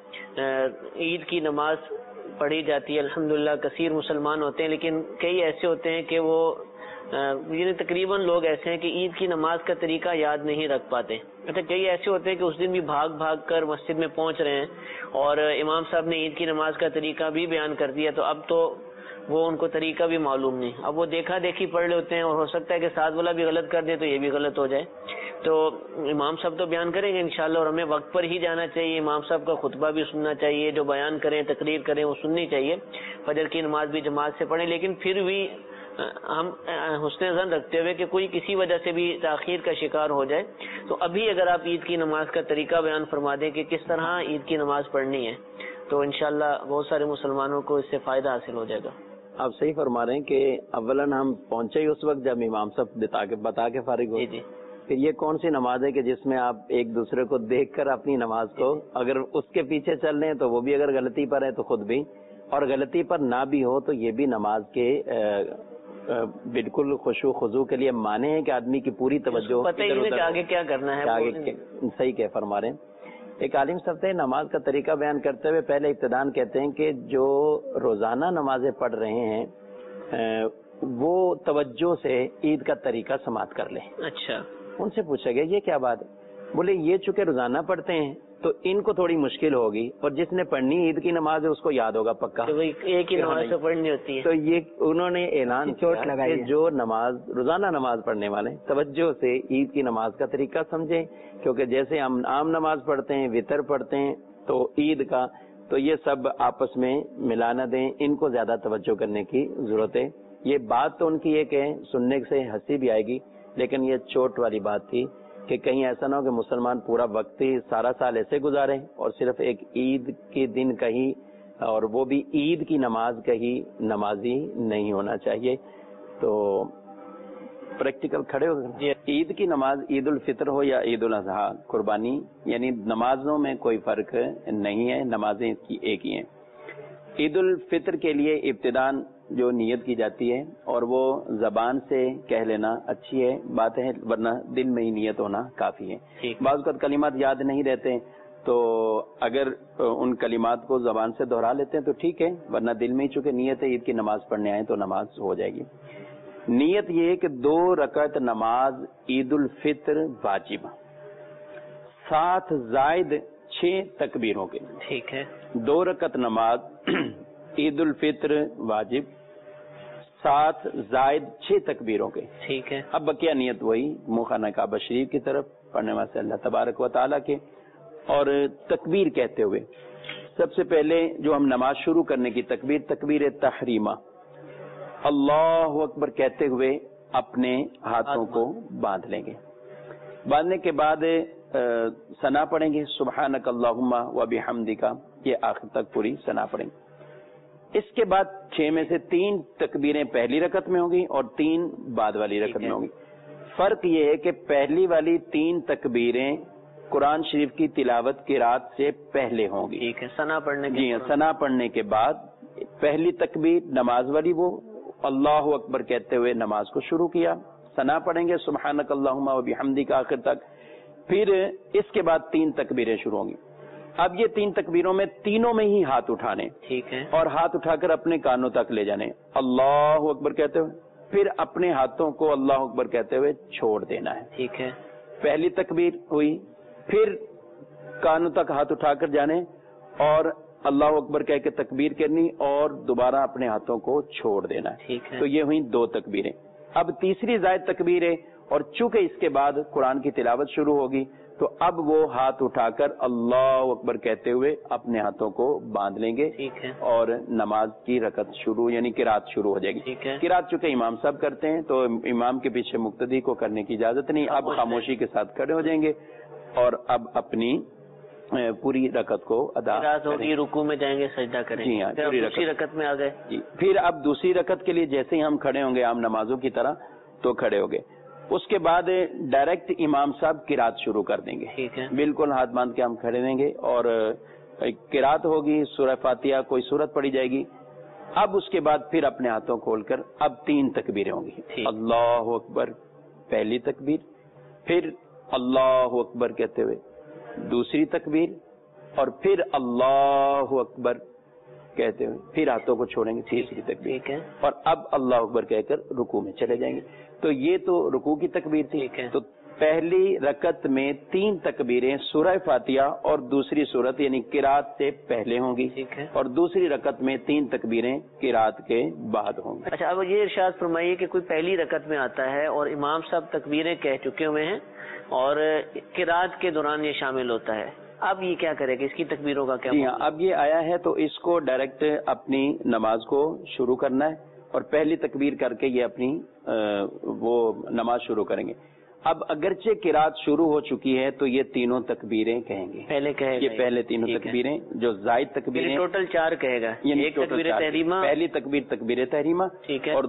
عید کی نماز پڑھی جاتی ہے، الحمدللہ کثیر مسلمان ہوتے ہیں، لیکن کئی ایسے ہوتے ہیں کہ وہ یعنی تقریباً لوگ ایسے ہیں کہ عید کی نماز کا طریقہ یاد نہیں رکھ پاتے. اچھا، کئی ایسے ہوتے ہیں کہ اس دن بھی بھاگ بھاگ کر مسجد میں پہنچ رہے ہیں اور امام صاحب نے عید کی نماز کا طریقہ بھی بیان کر دیا، تو اب تو وہ ان کو طریقہ بھی معلوم نہیں. اب وہ دیکھا دیکھی پڑھ رہے ہوتے ہیں اور ہو سکتا ہے کہ ساتھ والا بھی غلط کر دے تو یہ بھی غلط ہو جائے. تو امام صاحب تو بیان کریں گے انشاءاللہ، اور ہمیں وقت پر ہی جانا چاہیے. امام صاحب کا خطبہ بھی سننا چاہیے، جو بیان کریں تقریر کریں وہ سننی چاہیے. فجر کی نماز بھی جماعت سے پڑھیں، لیکن پھر بھی ہم حسن ظن رکھتے ہوئے کہ کوئی کسی وجہ سے بھی تاخیر کا شکار ہو جائے تو ابھی اگر آپ عید کی نماز کا طریقہ بیان فرما دیں کہ کس طرح عید کی نماز پڑھنی ہے تو انشاءاللہ بہت سارے مسلمانوں کو اس سے فائدہ حاصل ہو جائے گا. آپ صحیح فرما رہے ہیں کہ اولاً ہم پہنچے ہی اس وقت جب امام صاحب بتا کے فارغ ہو. جی. پھر یہ کون سی نماز ہے کہ جس میں آپ ایک دوسرے کو دیکھ کر اپنی نماز کو اگر اس کے پیچھے چل رہے ہیں تو وہ بھی اگر غلطی پر ہے تو خود بھی، اور غلطی پر نہ بھی ہو تو یہ بھی نماز کے بالکل خشوع خضوع کے لیے مانے ہیں کہ آدمی کی پوری توجہ پتہ ہی نہیں کہ آگے کیا کرنا ہے. آگے صحیح کہہ فرما رہے ہیں. ایک عالم صاحب تھے، نماز کا طریقہ بیان کرتے ہوئے پہلے ابتدان کہتے ہیں کہ جو روزانہ نمازیں پڑھ رہے ہیں وہ توجہ سے عید کا طریقہ سماعت کر لیں. اچھا. ان سے پوچھا گیا یہ کیا بات ہے؟ بولے یہ چونکہ روزانہ پڑھتے ہیں تو ان کو تھوڑی مشکل ہوگی، اور جس نے پڑھنی عید کی نماز ہے اس کو یاد ہوگا پکا ایک ہی نماز تو پڑھنی ہوتی ہے. تو یہ انہوں نے اعلان کیا کہ جو نماز روزانہ نماز پڑھنے والے توجہ سے عید کی نماز کا طریقہ سمجھیں، کیونکہ جیسے ہم عام نماز پڑھتے ہیں، وطر پڑھتے ہیں تو عید کا تو یہ سب آپس میں ملا نہ دیں، ان کو زیادہ توجہ کرنے کی ضرورت ہے. یہ بات تو ان کی ایک ہے، سننے سے ہنسی بھی آئے گی، لیکن یہ چوٹ والی بات تھی کہ کہیں ایسا نہ ہو کہ مسلمان پورا وقت ہی سارا سال ایسے گزارے اور صرف ایک عید کے دن کہیں، اور وہ بھی عید کی نماز کہیں نمازی نہیں ہونا چاہیے. تو پریکٹیکل کھڑے ہو گئے. عید کی نماز عید الفطر ہو یا عید الاضحیٰ، قربانی یعنی نمازوں میں کوئی فرق نہیں ہے، نمازیں اس کی ایک ہی ہیں. عید الفطر کے لیے ابتداً جو نیت کی جاتی ہے اور وہ زبان سے کہہ لینا اچھی ہے بات ہے، ورنہ دل میں ہی نیت ہونا کافی ہے. بعض اوقات کلمات یاد نہیں رہتے تو اگر ان کلمات کو زبان سے دہرا لیتے ہیں تو ٹھیک ہے، ورنہ دل میں ہی چونکہ نیت ہے عید کی نماز پڑھنے آئے تو نماز ہو جائے گی. نیت یہ ہے کہ 2 رکعت نماز عید الفطر واجب، 7 زائد 6 تکبیروں کے، ٹھیک ہے، 2 رکعت نماز عید الفطر واجب 7 زائد 6 تکبیروں کے، ٹھیک ہے، اب بقیہ نیت وہی منہ خانہ کعبہ شریف کی طرف پڑھنے واسطے اللہ تبارک و تعالیٰ کے، اور تکبیر کہتے ہوئے سب سے پہلے جو ہم نماز شروع کرنے کی تکبیر، تکبیر تحریمہ، اللہ اکبر کہتے ہوئے اپنے ہاتھوں کو باندھ لیں گے، باندھنے کے بعد ثنا پڑھیں گے، سبحانک اللہم و بحمدک، یہ آخر تک پوری ثنا پڑھیں گے۔ اس کے بعد 6 میں سے 3 تکبیریں پہلی رکعت میں ہوں گی اور 3 بعد والی رکعت میں ہوں گی۔ فرق یہ ہے کہ پہلی والی 3 تکبیریں قرآن شریف کی تلاوت قرات سے پہلے ہوں گی، ٹھیک ہے، ثنا پڑھنے کے، جی ہاں، ثنا پڑھنے کے بعد پہلی تکبیر نماز والی وہ اللہ اکبر کہتے ہوئے نماز کو شروع کیا، ثنا پڑھیں گے سبحانک اللہم و بحمدک آخر تک، پھر اس کے بعد 3 تکبیریں شروع ہوں گی۔ اب یہ 3 تکبیروں میں تینوں میں ہی ہاتھ اٹھانے، ٹھیک ہے، اور ہاتھ اٹھا کر اپنے کانوں تک لے جانے، اللہ اکبر کہتے ہوئے، پھر اپنے ہاتھوں کو اللہ اکبر کہتے ہوئے چھوڑ دینا ہے۔ ٹھیک ہے، پہلی تکبیر ہوئی، پھر کانوں تک ہاتھ اٹھا کر جانے اور اللہ اکبر کہہ کے تکبیر کرنی اور دوبارہ اپنے ہاتھوں کو چھوڑ دینا ہے۔ ٹھیک ہے، تو یہ ہوئی 2 تکبیریں۔ اب تیسری زائد تکبیر ہے، اور چونکہ اس کے بعد قرآن کی تلاوت شروع ہوگی تو اب وہ ہاتھ اٹھا کر اللہ اکبر کہتے ہوئے اپنے ہاتھوں کو باندھ لیں گے، ٹھیک ہے، اور نماز کی رکعت شروع یعنی قرات شروع ہو جائے گی۔ ٹھیک ہے، قرات چونکہ امام صاحب کرتے ہیں تو امام کے پیچھے مقتدی کو کرنے کی اجازت نہیں، اب خاموشی کے ساتھ کھڑے ہو جائیں گے اور اب اپنی پوری رکعت کو ادا کریں گے۔ رکوع میں جائیں گے، سجدہ کریں گے، جی ہاں، پھر پوری دوسری رکعت میں آ گئے، جی، پھر اب دوسری رکعت کے لیے جیسے ہی ہم کھڑے ہوں گے عام نمازوں کی طرح تو کھڑے ہو گئے، اس کے بعد ڈائریکٹ امام صاحب قرات شروع کر دیں گے، ٹھیک ہے، بالکل ہاتھ باندھ کے ہم کھڑے رہیں گے اور قرات ہوگی، سورہ فاتحہ کوئی سورت پڑھی جائے گی۔ اب اس کے بعد پھر اپنے ہاتھوں کھول کر اب 3 تکبیریں ہوں گی، اللہ اکبر پہلی تکبیر، پھر اللہ اکبر کہتے ہوئے دوسری تکبیر، اور پھر اللہ اکبر کہتے ہوئے پھر ہاتھوں کو چھوڑیں گے تیسری تکبیر، ٹھیک ہے، اور اب اللہ اکبر کہہ کر رکوع میں چلے جائیں گے۔ تو یہ تو رکوع کی تکبیر تھی۔ ٹھیک ہے، تو پہلی رکعت میں 3 تکبیریں سورہ فاتحہ اور دوسری سورت یعنی قرات سے پہلے ہوں گی، ٹھیک ہے، اور دوسری رکعت میں 3 تکبیریں قرات کے بعد ہوں گی۔ اچھا اب یہ ارشاد فرمائیے کہ کوئی پہلی رکعت میں آتا ہے اور امام صاحب تکبیریں کہہ چکے ہوئے ہیں اور قرات کے دوران یہ شامل ہوتا ہے، اب یہ کیا کرے گا؟ اس کی تکبیروں کا کیا؟ جی ہاں، اب یہ آیا ہے تو اس کو ڈائریکٹ اپنی نماز کو شروع کرنا ہے اور پہلی تکبیر کر کے یہ اپنی وہ نماز شروع کریں گے۔ اب اگرچہ قرات شروع ہو چکی ہے تو یہ تینوں تکبیریں کہیں گے، پہلے کہے گا، یہ پہلے تینوں تکبیریں جو زائد تکبیریں، ٹوٹل 4 کہے گا، ایک تکبیر تحریمہ، پہلی تکبیر تکبیر تحریمہ، ٹھیک ہے، اور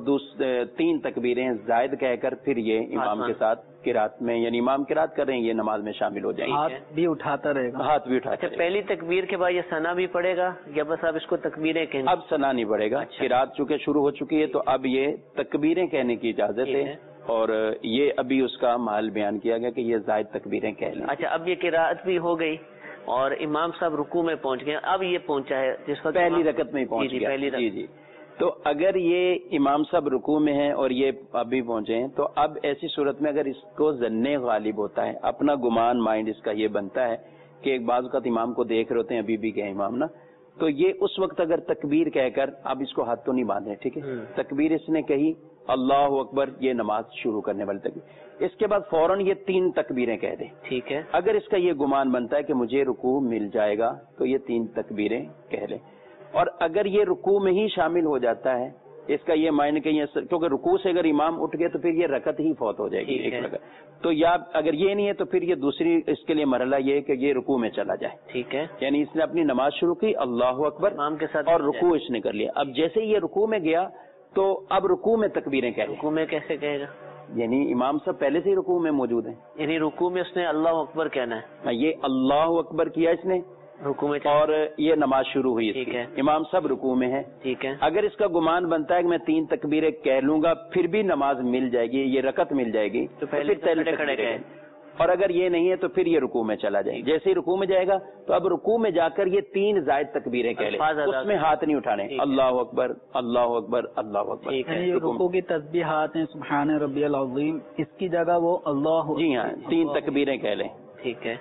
3 تکبیریں زائد کہہ کر پھر یہ امام کے ساتھ قرات میں یعنی امام قرات کر رہے ہیں یہ نماز میں شامل ہو جائیں گے، ہاتھ بھی اٹھاتا رہے گا، ہاتھ بھی اٹھاتے اچھا پہلی تکبیر کے بعد یہ ثنا بھی پڑے گا یا بس اب اس کو تکبیریں کہیں گے؟ اب ثنا نہیں پڑے گا، قرات چونکہ شروع ہو چکی ہے تو اب یہ تکبیریں کہنے کی اجازت ہے، اور یہ ابھی اس کا محل بیان کیا گیا کہ یہ زائد تکبیریں کہہ لیں۔ اچھا اب یہ قرات بھی ہو گئی اور امام صاحب رکوع میں پہنچ گئے، اب یہ پہنچا ہے جس وقت پہلی رکعت میں پہنچ گیا، پہلی جی جی، تو اگر یہ امام صاحب رکوع میں ہیں اور یہ ابھی پہنچے ہیں تو اب ایسی صورت میں اگر اس کو ظن غالب ہوتا ہے، اپنا گمان مائنڈ اس کا یہ بنتا ہے کہ ایک بعض اوقات امام کو دیکھ رہے ہوتے ہیں ابھی بھی گئے امام نا، تو یہ اس وقت اگر تکبیر کہہ کر اب اس کو ہاتھ تو نہیں باندھے، ٹھیک ہے، تکبیر اس نے کہی اللہ اکبر، یہ نماز شروع کرنے والی تکبیر، اس کے بعد فوراً یہ 3 تکبیریں کہہ دیں، ٹھیک ہے، اگر اس کا یہ گمان بنتا ہے کہ مجھے رکوع مل جائے گا تو یہ 3 تکبیریں کہہ لیں، اور اگر یہ رکوع میں ہی شامل ہو جاتا ہے اس کا یہ معنی کہ کیونکہ رکوع سے اگر امام اٹھ گئے تو پھر یہ رکعت ہی فوت ہو جائے گی ایک رکعت، تو یا اگر یہ نہیں ہے تو پھر یہ دوسری اس کے لیے مرحلہ یہ ہے کہ یہ رکوع میں چلا جائے، ٹھیک ہے، یعنی اس نے اپنی نماز شروع کی اللہ اکبر امام کے ساتھ اور رکوع اس نے کر لیا، اب جیسے ہی یہ رکوع میں گیا تو اب رکوع میں تکبیریں کہہ لیں، رکوع میں کیسے کہے گا؟ یعنی امام صاحب پہلے سے ہی رکوع میں موجود ہیں، یعنی رکوع میں اس نے اللہ اکبر کہنا ہے، یہ اللہ اکبر کیا اس نے رکوع میں، اور یہ نماز شروع ہوئی، ٹھیک ہے، امام صاحب رکوع میں ہے، ٹھیک ہے، اگر اس کا گمان بنتا ہے کہ میں 3 تکبیریں کہہ لوں گا پھر بھی نماز مل جائے گی، یہ رکعت مل جائے گی، تو پہلے کھڑے گئے، اور اگر یہ نہیں ہے تو پھر یہ رکوع میں چلا جائے گا، جیسے ہی رکوع میں جائے گا تو اب رکوع میں جا کر یہ 3 زائد تکبیریں کہہ لیں، اس میں ہاتھ نہیں اٹھانے، اللہ اکبر اللہ اکبر اللہ اکبر، یعنی رکوع کی تسبیحات ہیں سبحان ربی العظیم، اس کی جگہ وہ اللہ، جی ہاں 3 تکبیریں کہہ لیں، ٹھیک ہے،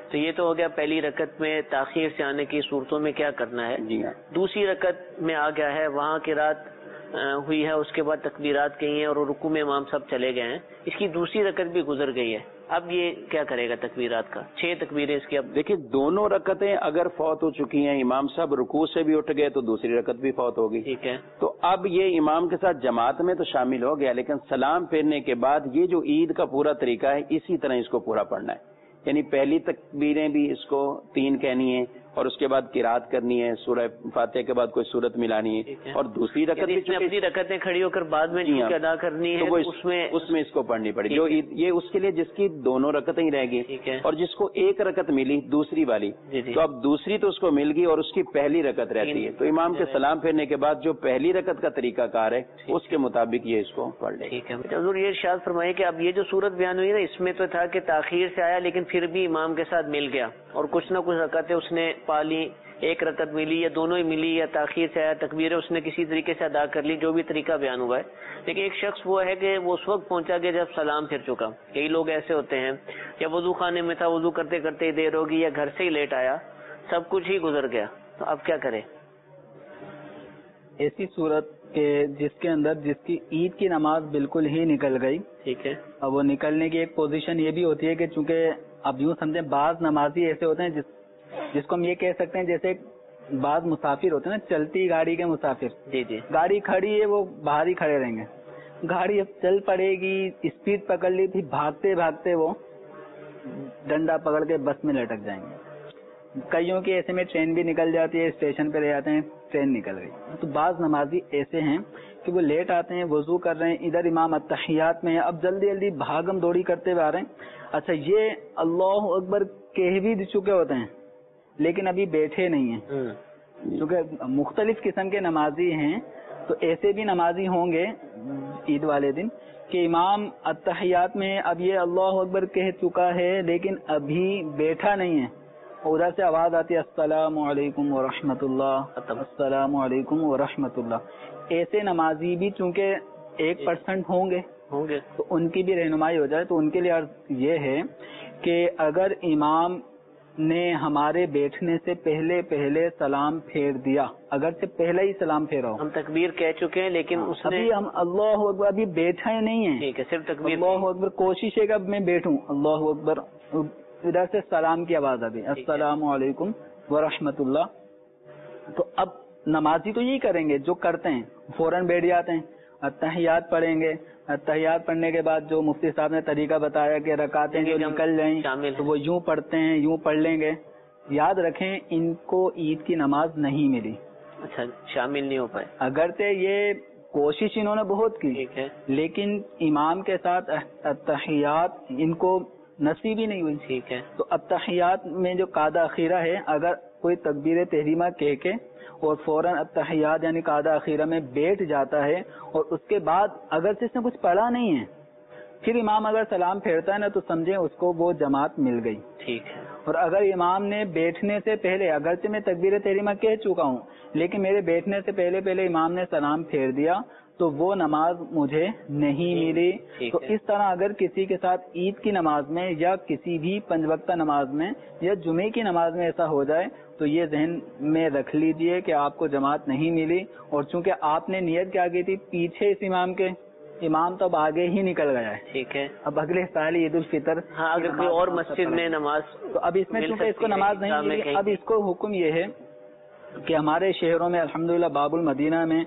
تو یہ تو ہو گیا پہلی رکعت میں تاخیر سے آنے کی صورتوں میں کیا کرنا ہے. جی ہاں. دوسری رکعت میں آ گیا ہے, وہاں قرات ہوئی ہے, اس کے بعد تکبیرات کہی ہیں اور رکوع میں امام سب چلے گئے ہیں, اس کی دوسری رکعت بھی گزر گئی ہے, اب یہ کیا کرے گا تکبیرات کا؟ 6 تکبیریں اس کی. اب دیکھیے دونوں رکعتیں اگر فوت ہو چکی ہیں, امام صاحب رکوع سے بھی اٹھ گئے تو دوسری رکعت بھی فوت ہوگی. ٹھیک ہے. تو اب یہ امام کے ساتھ جماعت میں تو شامل ہو گیا, لیکن سلام پھیرنے کے بعد یہ جو عید کا پورا طریقہ ہے اسی طرح اس کو پورا پڑھنا ہے. یعنی پہلی تکبیریں بھی اس کو 3 کہنی ہے اور اس کے بعد قرات کرنی ہے, سورہ فاتحہ کے بعد کوئی سورت ملانی ہے, اور دوسری رکعت یعنی اپنی رکعتیں کھڑی ہو کر بعد میں ادا کرنی ہے, تو اس میں اس کو پڑھنی پڑے جو یہ اس کے لیے جس کی دونوں رکعتیں ہی رہ گئی اور جس کو ایک رکعت ملی دوسری والی, تو اب دوسری تو اس کو مل گئی اور اس کی پہلی رکعت رہتی ہے, تو امام کے سلام پھیرنے کے بعد جو پہلی رکعت کا طریقہ کار ہے اس کے مطابق یہ اس کو پڑھ لے. ٹھیک ہے. حضور یہ ارشاد فرمائے کہ اب یہ جو صورت بیان ہوئی نا, اس میں تو تھا کہ تاخیر سے آیا لیکن پھر بھی امام کے ساتھ مل گیا اور کچھ نہ کچھ رکعتیں اس نے پا لی, ایک رکعت ملی یا دونوں ہی ملی یا تاخیر سے آیا, تکبیریں اس نے کسی طریقے سے ادا کر لی, جو بھی طریقہ بیان ہوا ہے. لیکن ایک شخص وہ ہے کہ وہ اس وقت پہنچا کہ جب سلام پھر چکا. کئی لوگ ایسے ہوتے ہیں یا وضو خانے میں تھا, وضو کرتے کرتے ہی دیر ہوگی یا گھر سے ہی لیٹ آیا, سب کچھ ہی گزر گیا, تو اب کیا کرے؟ ایسی صورت کہ جس کے اندر جس کی عید کی نماز بالکل ہی نکل گئی. ٹھیک ہے. اب وہ نکلنے کی ایک پوزیشن یہ بھی ہوتی ہے کہ چونکہ اب یوں سمجھیں بعض نمازی ایسے ہوتے ہیں جس کو ہم یہ کہہ سکتے ہیں جیسے بعض مسافر ہوتے ہیں نا, چلتی گاڑی کے مسافر. جی جی. گاڑی کھڑی ہے, وہ باہر ہی کھڑے رہیں گے, گاڑی اب چل پڑے گی, اسپیڈ پکڑ لی تھی, بھاگتے بھاگتے وہ ڈنڈا پکڑ کے بس میں لٹک جائیں گے. کئیوں کی ایسے میں ٹرین بھی نکل جاتی ہے, اسٹیشن پہ رہ جاتے ہیں, ٹرین نکل گئی. تو بعض نمازی ایسے ہیں کہ وہ لیٹ آتے ہیں, وضو کر رہے ہیں, ادھر امام التحیات میں ہے, اب جلدی جلدی بھاگم دوڑی کرتے ہوئے آ رہے ہیں. اچھا یہ اللہ اکبر کہہ بھی چکے ہوتے ہیں لیکن ابھی بیٹھے نہیں ہیں, کیونکہ مختلف قسم کے نمازی ہیں. تو ایسے بھی نمازی ہوں گے عید والے دن کہ امام التحیات میں اب یہ اللہ اکبر کہہ چکا ہے لیکن ابھی بیٹھا نہیں ہے, ادھر سے آواز آتی ہے السلام علیکم ورحمۃ اللہ, السلام علیکم ورحمۃ اللہ. ایسے نمازی بھی چونکہ 1% ہوں گے تو ان کی بھی رہنمائی ہو جائے. تو ان کے لیے عرض یہ ہے کہ اگر امام نے ہمارے بیٹھنے سے پہلے سلام پھیر دیا, اگر سے پہلے ہی سلام پھیرا ہو, ہم تکبیر کہہ چکے ہیں لیکن اس نے ابھی ہم اللہ اکبر ابھی بیٹھا ہی نہیں ہے. ٹھیک ہے, صرف تکبیر. اللہ اکبر کوشش ہے کہ اب میں بیٹھوں, اللہ اکبر, ادھر سے سلام کی آواز آتی السلام علیکم ورحمۃ اللہ. تو اب نمازی تو یہی کریں گے جو کرتے ہیں, فوراً بیٹھ جاتے ہیں, التحیات پڑھیں گے. التحیات پڑھنے کے بعد جو مفتی صاحب نے طریقہ بتایا کہ رکعتیں جو نکل جائیں تو وہ یوں پڑھتے ہیں, یوں پڑھ لیں گے. یاد رکھیں ان کو عید کی نماز نہیں ملی. اچھا, شامل نہیں ہو پائے. اگرچہ یہ کوشش انہوں نے بہت کی لیکن امام کے ساتھ التحیات ان کو نصیب ہی نہیں ہوئی. ٹھیک ہے. تو التحیات میں جو قاعدہ اخیرہ ہے, اگر کوئی تکبیر تحریمہ کہہ کے اور فوراً التحیات یعنی قاعدہ اخیرہ میں بیٹھ جاتا ہے اور اس کے بعد اگر اس نے کچھ پڑھا نہیں ہے پھر امام اگر سلام پھیرتا ہے نا تو سمجھیں اس کو وہ جماعت مل گئی. ٹھیک ہے. اور اگر امام نے بیٹھنے سے پہلے, اگرچہ میں تکبیر تحریمہ کہہ چکا ہوں لیکن میرے بیٹھنے سے پہلے امام نے سلام پھیر دیا تو وہ نماز مجھے نہیں ملی. تو اس طرح اگر کسی کے ساتھ عید کی نماز میں یا کسی بھی 5 وقتہ نماز میں یا جمعے کی نماز میں ایسا ہو جائے تو یہ ذہن میں رکھ لیجئے کہ آپ کو جماعت نہیں ملی. اور چونکہ آپ نے نیت کیا کی تھی پیچھے اس امام کے, امام تو اب آگے ہی نکل گیا ہے. ٹھیک ہے. اب اگلے سال عید الفطر, ہاں اگر کوئی اور مسجد میں نماز, تو اب اس میں چونکہ اس کو نماز نہیں ملی, اب اس کو حکم یہ ہے کہ ہمارے شہروں میں الحمدللہ باب المدینہ میں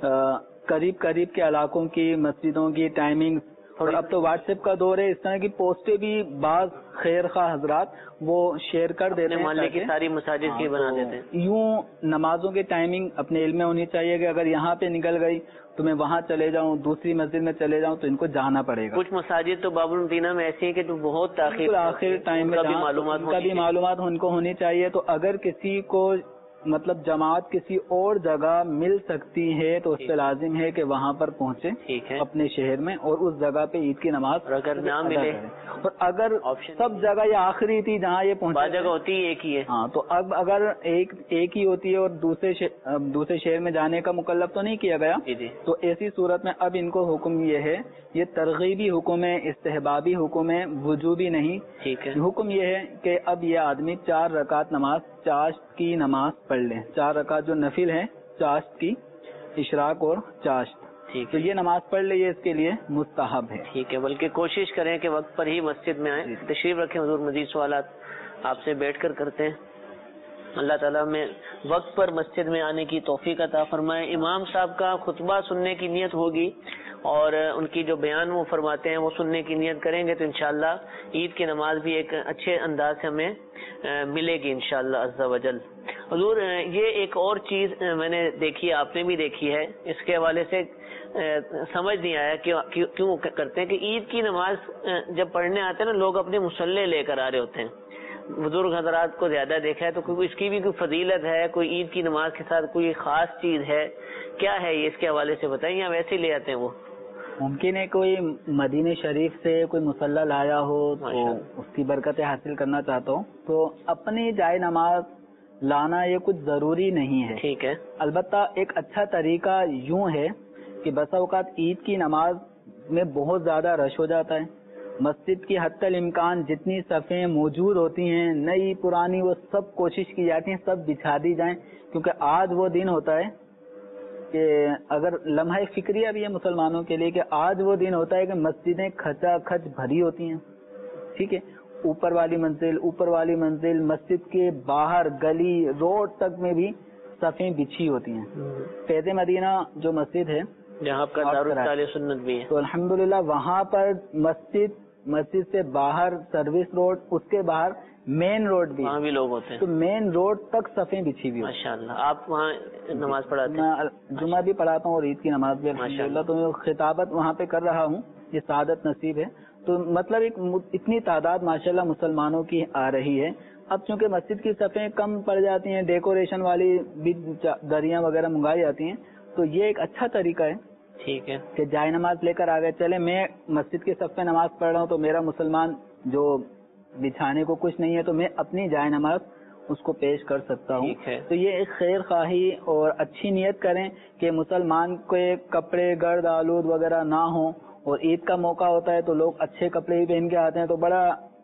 قریب کے علاقوں کی مسجدوں کی ٹائمنگ, اور اب تو واٹس ایپ کا دور ہے, اس طرح کی پوسٹیں بھی بعض خیر خواہ حضرات وہ شیئر کر دیتے ہیں, محلے کی ساری مساجد کی بنا دیتے ہیں. یوں نمازوں کی ٹائمنگ اپنے علم میں ہونی چاہیے کہ اگر یہاں پہ نکل گئی تو میں وہاں چلے جاؤں, دوسری مسجد میں چلے جاؤں, تو ان کو جانا پڑے گا. کچھ مساجد تو باب المدینہ میں ایسی ہیں کہ جو بہت آخر ٹائم میں معلومات ان کو ہونی چاہیے. تو اگر کسی کو مطلب جماعت کسی اور جگہ مل سکتی ہے تو اس پہ لازم ہے کہ وہاں پر پہنچے ٹھیک ہے. اپنے شہر میں اور اس جگہ پہ عید کی نماز اور اگر نہ ادا ملے کریں. اور اگر آپشن سب جگہ یہ آخری تھی جہاں یہ بعض پہنچے جگہ ہوتی ہے ایک ہی ہے. ہاں تو اب اگر ایک ہی ہوتی ہے اور دوسرے شہر میں جانے کا مکلف تو نہیں کیا گیا, جی جی تو ایسی صورت میں اب ان کو حکم یہ ہے, یہ ترغیبی حکم ہے, استحبابی حکم ہے, وجوبی نہیں. ٹھیک ہے. حکم یہ ہے کہ اب یہ آدمی 4 رکعت نماز چاشت کی نماز پڑھ لیں. 4 رکعت جو نفل ہے چاشت کی, اشراق اور چاشت, ٹھیک تو ہے. یہ نماز پڑھ لے, یہ اس کے لیے مستحب ہے. ٹھیک ہے, بلکہ کوشش کریں کہ وقت پر ہی مسجد میں آئیں. تشریف رکھیں حضور. مزید سوالات آپ سے بیٹھ کر کرتے ہیں. اللہ تعالیٰ میں وقت پر مسجد میں آنے کی توفیق عطا فرمائے. امام صاحب کا خطبہ سننے کی نیت ہوگی اور ان کی جو بیان وہ فرماتے ہیں وہ سننے کی نیت کریں گے تو انشاءاللہ عید کی نماز بھی ایک اچھے انداز سے ہمیں ملے گی انشاءاللہ عز و جل. حضور یہ ایک اور چیز میں نے دیکھی, آپ نے بھی دیکھی ہے, اس کے حوالے سے سمجھ نہیں آیا کہ کیوں کرتے ہیں کہ عید کی نماز جب پڑھنے آتے ہیں نا لوگ اپنے مصلے لے کر آ رہے ہوتے ہیں. بزرگ حضرات کو زیادہ دیکھا ہے تو کوئی اس کی بھی کوئی فضیلت ہے, کوئی عید کی نماز کے ساتھ کوئی خاص چیز ہے, کیا ہے یہ, اس کے حوالے سے بتائیں. یا ویسے ہی لے آتے ہیں وہ؟ ممکن ہے کوئی مدینہ شریف سے کوئی مصلی لایا ہو تو اس کی برکتیں حاصل کرنا چاہتا ہوں, تو اپنی جائے نماز لانا یہ کچھ ضروری نہیں ہے. ٹھیک ہے. البتہ ایک اچھا طریقہ یوں ہے کہ بسا اوقات عید کی نماز میں بہت زیادہ رش ہو جاتا ہے. مسجد کی حتی الامکان جتنی صفیں موجود ہوتی ہیں نئی پرانی وہ سب کوشش کی جاتی ہیں سب بچھا دی جائیں, کیونکہ آج وہ دن ہوتا ہے کہ اگر لمحہ فکریہ بھی ہے مسلمانوں کے لیے کہ آج وہ دن ہوتا ہے کہ مسجدیں کھچا کھچ بھری ہوتی ہیں. ٹھیک ہے, اوپر والی منزل مسجد کے باہر گلی روڈ تک میں بھی صفیں بچھی ہوتی ہیں. فیض مدینہ جو مسجد ہے جہاں آپ کا دارالتعلیم سنت بھی ہے, تو الحمدللہ وہاں پر مسجد سے باہر سروس روڈ, اس کے باہر مین روڈ بھی, وہاں بھی لوگ ہوتے ہیں, تو مین روڈ تک صفیں بچھی ہوئی. ماشاءاللہ. آپ وہاں نماز پڑھاتے ہیں؟ میں جمعہ بھی پڑھاتا ہوں اور عید کی نماز بھی الحمدللہ, تو میں خطابت وہاں پہ کر رہا ہوں, یہ سعادت نصیب ہے. تو مطلب اتنی تعداد ماشاءاللہ مسلمانوں کی آ رہی ہے. اب چونکہ مسجد کی صفیں کم پڑ جاتی ہیں, ڈیکوریشن والی بھی دریاں وغیرہ منگائی جاتی ہیں, تو یہ ایک اچھا طریقہ ہے. ٹھیک ہے, کہ جائے نماز لے کر آگے چلے, میں مسجد کی صف میں نماز پڑھ رہا ہوں تو میرا مسلمان جو بچھانے کو کچھ نہیں ہے تو میں اپنی جائے نماز اس کو پیش کر سکتا ہوں. تو یہ ایک خیر خواہی اور اچھی نیت کریں کہ مسلمان کے کپڑے گرد آلود وغیرہ نہ ہوں, اور عید کا موقع ہوتا ہے تو لوگ اچھے کپڑے ہی پہن کے آتے ہیں, تو بڑا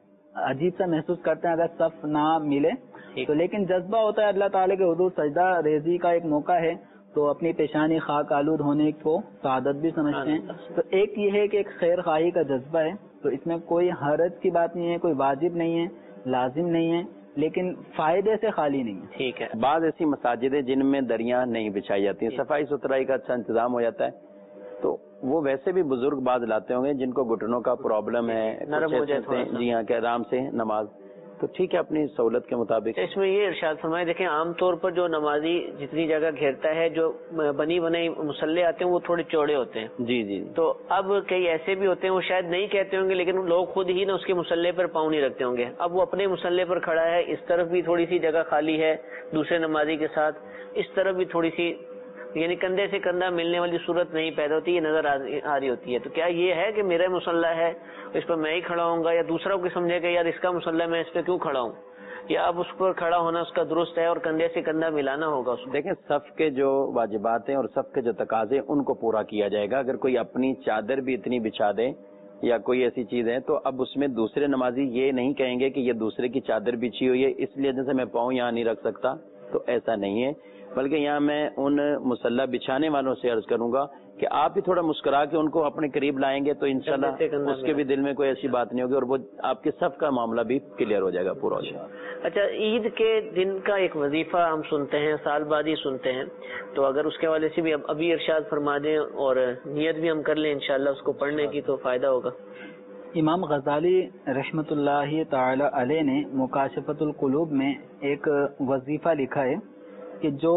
عجیب سا محسوس کرتے ہیں اگر صف نہ ملے تو. لیکن جذبہ ہوتا ہے اللہ تعالیٰ کے حضور سجدہ ریزی کا ایک موقع ہے, تو اپنی پیشانی خاک آلود ہونے کو سعادت بھی سمجھتے ہیں. تو ایک یہ ہے کہ ایک خیر خواہی کا جذبہ ہے, تو اس میں کوئی حرج کی بات نہیں ہے, کوئی واجب نہیں ہے, لازم نہیں ہے, لیکن فائدے سے خالی نہیں ہے. ٹھیک ہے. بعض ایسی مساجد ہیں جن میں دریاں نہیں بچھائی جاتی ہیں, صفائی ستھرائی کا اچھا انتظام ہو جاتا ہے, تو وہ ویسے بھی بزرگ بعض لاتے ہوں گے جن کو گھٹنوں کا پرابلم ہے, نرم ہو جائے جی ہاں, کہ آرام سے نماز, تو ٹھیک ہے اپنی سہولت کے مطابق. اس میں یہ ارشاد فرمائے, دیکھیں عام طور پر جو نمازی جتنی جگہ گھیرتا ہے, جو بنی بنائی مصلے آتے ہیں وہ تھوڑے چوڑے ہوتے ہیں. جی جی. تو اب کئی ایسے بھی ہوتے ہیں وہ شاید نہیں کہتے ہوں گے لیکن لوگ خود ہی نا اس کے مصلے پر پاؤں نہیں رکھتے ہوں گے. اب وہ اپنے مصلے پر کھڑا ہے, اس طرف بھی تھوڑی سی جگہ خالی ہے دوسرے نمازی کے ساتھ, اس طرف بھی تھوڑی سی, یعنی کندھے سے کندھا ملنے والی صورت نہیں پیدا ہوتی, یہ نظر آ رہی ہوتی ہے. تو کیا یہ ہے کہ میرا مصلہ ہے اس پر میں ہی کھڑا ہوں گا, یا دوسرا کوئی سمجھے گا یار اس کا مصلہ میں اس پہ کیوں کھڑا ہوں, یا اب اس پر کھڑا ہونا اس کا درست ہے اور کندھے سے کندھا ملانا ہوگا اس کو؟ دیکھیں صف کے جو واجبات ہیں اور صف کے جو تقاضے ان کو پورا کیا جائے گا. اگر کوئی اپنی چادر بھی اتنی بچھا دے یا کوئی ایسی چیز ہے تو اب اس میں دوسرے نمازی یہ نہیں کہیں گے کہ یہ دوسرے کی چادر بچھی ہوئی ہے اس لیے جیسے میں پاؤں یہاں نہیں رکھ سکتا, تو ایسا نہیں ہے. بلکہ یہاں میں ان مصلی بچھانے والوں سے عرض کروں گا کہ آپ ہی تھوڑا مسکرا کے ان کو اپنے قریب لائیں گے تو انشاءاللہ اس کے بھی دل میں کوئی ایسی بات نہیں ہوگی, اور وہ آپ کے صف کا معاملہ بھی کلیئر ہو جائے گا, پورا ہو جائے گا. اچھا, عید کے دن کا ایک وظیفہ ہم سنتے ہیں, سال بعد ہی سنتے ہیں, تو اگر اس کے حوالے سے بھی ابھی ارشاد فرما دیں اور نیت بھی ہم کر لیں انشاءاللہ اس کو پڑھنے کی تو فائدہ ہوگا. امام غزالی رحمۃ اللہ تعالی علیہ نے مکاشفۃ القلوب میں ایک وظیفہ لکھا ہے کہ جو